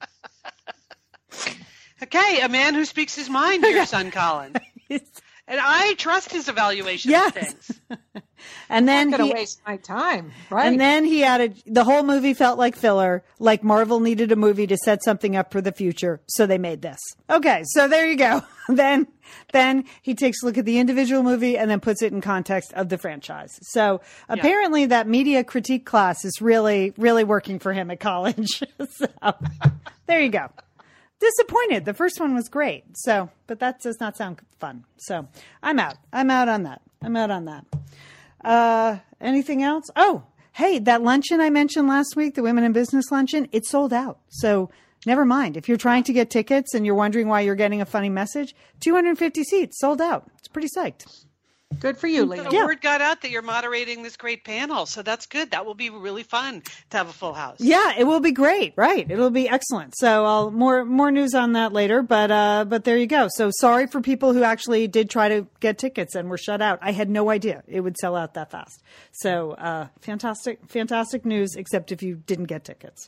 Okay, a man who speaks his mind, your son, Colin. And I trust his evaluation yes. of things. And then I'm not going he to waste my time, right? And then he added, the whole movie felt like filler, like Marvel needed a movie to set something up for the future, so they made this. Okay, so there you go. then, then he takes a look at the individual movie and then puts it in context of the franchise. So apparently yeah. that media critique class is really, really working for him at college. So there you go. Disappointed. The first one was great. So, but that does not sound fun. So I'm out. I'm out on that. I'm out on that. Uh, anything else? Oh, hey, that luncheon I mentioned last week, the Women in Business luncheon, it's sold out. So never mind. If you're trying to get tickets and you're wondering why you're getting a funny message, two hundred fifty seats sold out. It's pretty psyched. Good for you, Lian. The yeah. word got out that you're moderating this great panel, so that's good. That will be really fun to have a full house. Yeah, it will be great. Right, it'll be excellent. So I'll more more news on that later. But uh, but there you go. So sorry for people who actually did try to get tickets and were shut out. I had no idea it would sell out that fast. So uh, fantastic, fantastic news. Except if you didn't get tickets.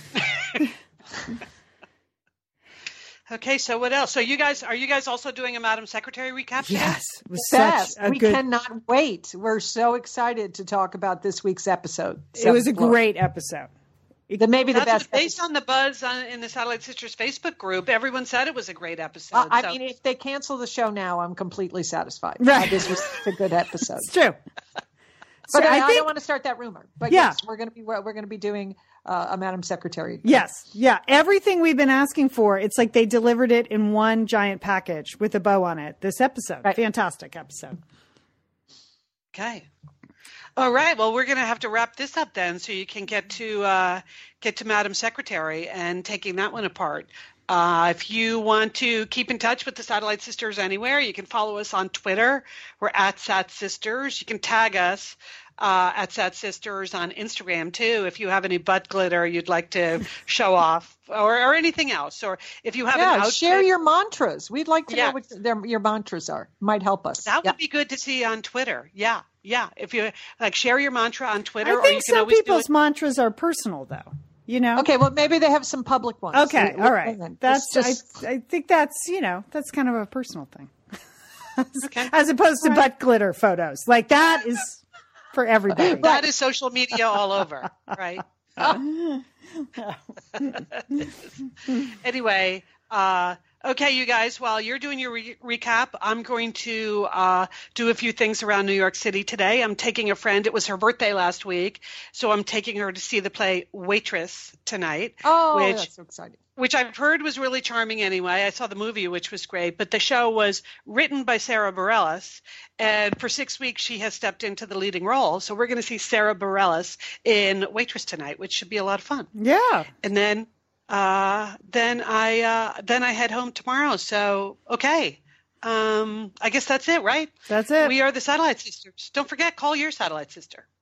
Okay, so what else? So you guys, are you guys also doing a Madam Secretary recap today? Yes. It was Best. such a we good... cannot wait. We're so excited to talk about this week's episode. It was a great episode. The, maybe the That's best. Based episode. on the buzz on, in the Satellite Sisters Facebook group, everyone said it was a great episode. Uh, I so. mean, if they cancel the show now, I'm completely satisfied. Right. Uh, this was a good episode. It's true. But So I, I I think- don't want to start that rumor. But Yeah. yes, we're going to be we're going to be doing uh, a Madam Secretary. Yes. Yeah. Everything we've been asking for, it's like they delivered it in one giant package with a bow on it. This episode. Right. Fantastic episode. Okay. All right. Well, we're going to have to wrap this up then, so you can get to uh, get to Madam Secretary and taking that one apart. Uh, if you want to keep in touch with the Satellite Sisters anywhere, you can follow us on Twitter. We're at Sat Sisters. You can tag us uh, at Sat Sisters on Instagram too. If you have any butt glitter you'd like to show off, or, or anything else, or if you have Yeah, an outfit, share your mantras. We'd like to Yeah. know what their, your mantras are. Might help us. that would Yeah. be good to see on Twitter. Yeah, yeah. If you like, share your mantra on Twitter, I or you think can some always do people's it. mantras are personal, though. You know? Okay, well, maybe they have some public ones. Okay. We- All right. we- That's, just- I, I think that's, you know, that's kind of a personal thing. Okay. As opposed to Right. butt glitter photos. Like that is for everybody. That is social media all over, right? Anyway, uh, okay, you guys, while you're doing your re- recap, I'm going to uh, do a few things around New York City today. I'm taking a friend. It was her birthday last week, so I'm taking her to see the play Waitress tonight. Oh, which, that's so exciting. Which I've heard was really charming anyway. I saw the movie, which was great, but the show was written by Sarah Bareilles, and for six weeks she has stepped into the leading role. So we're going to see Sarah Bareilles in Waitress tonight, which should be a lot of fun. Yeah. And then uh, then I uh, then I head home tomorrow. So okay, um, I guess that's it, right? That's it. We are the Satellite Sisters. Don't forget, call your satellite sister.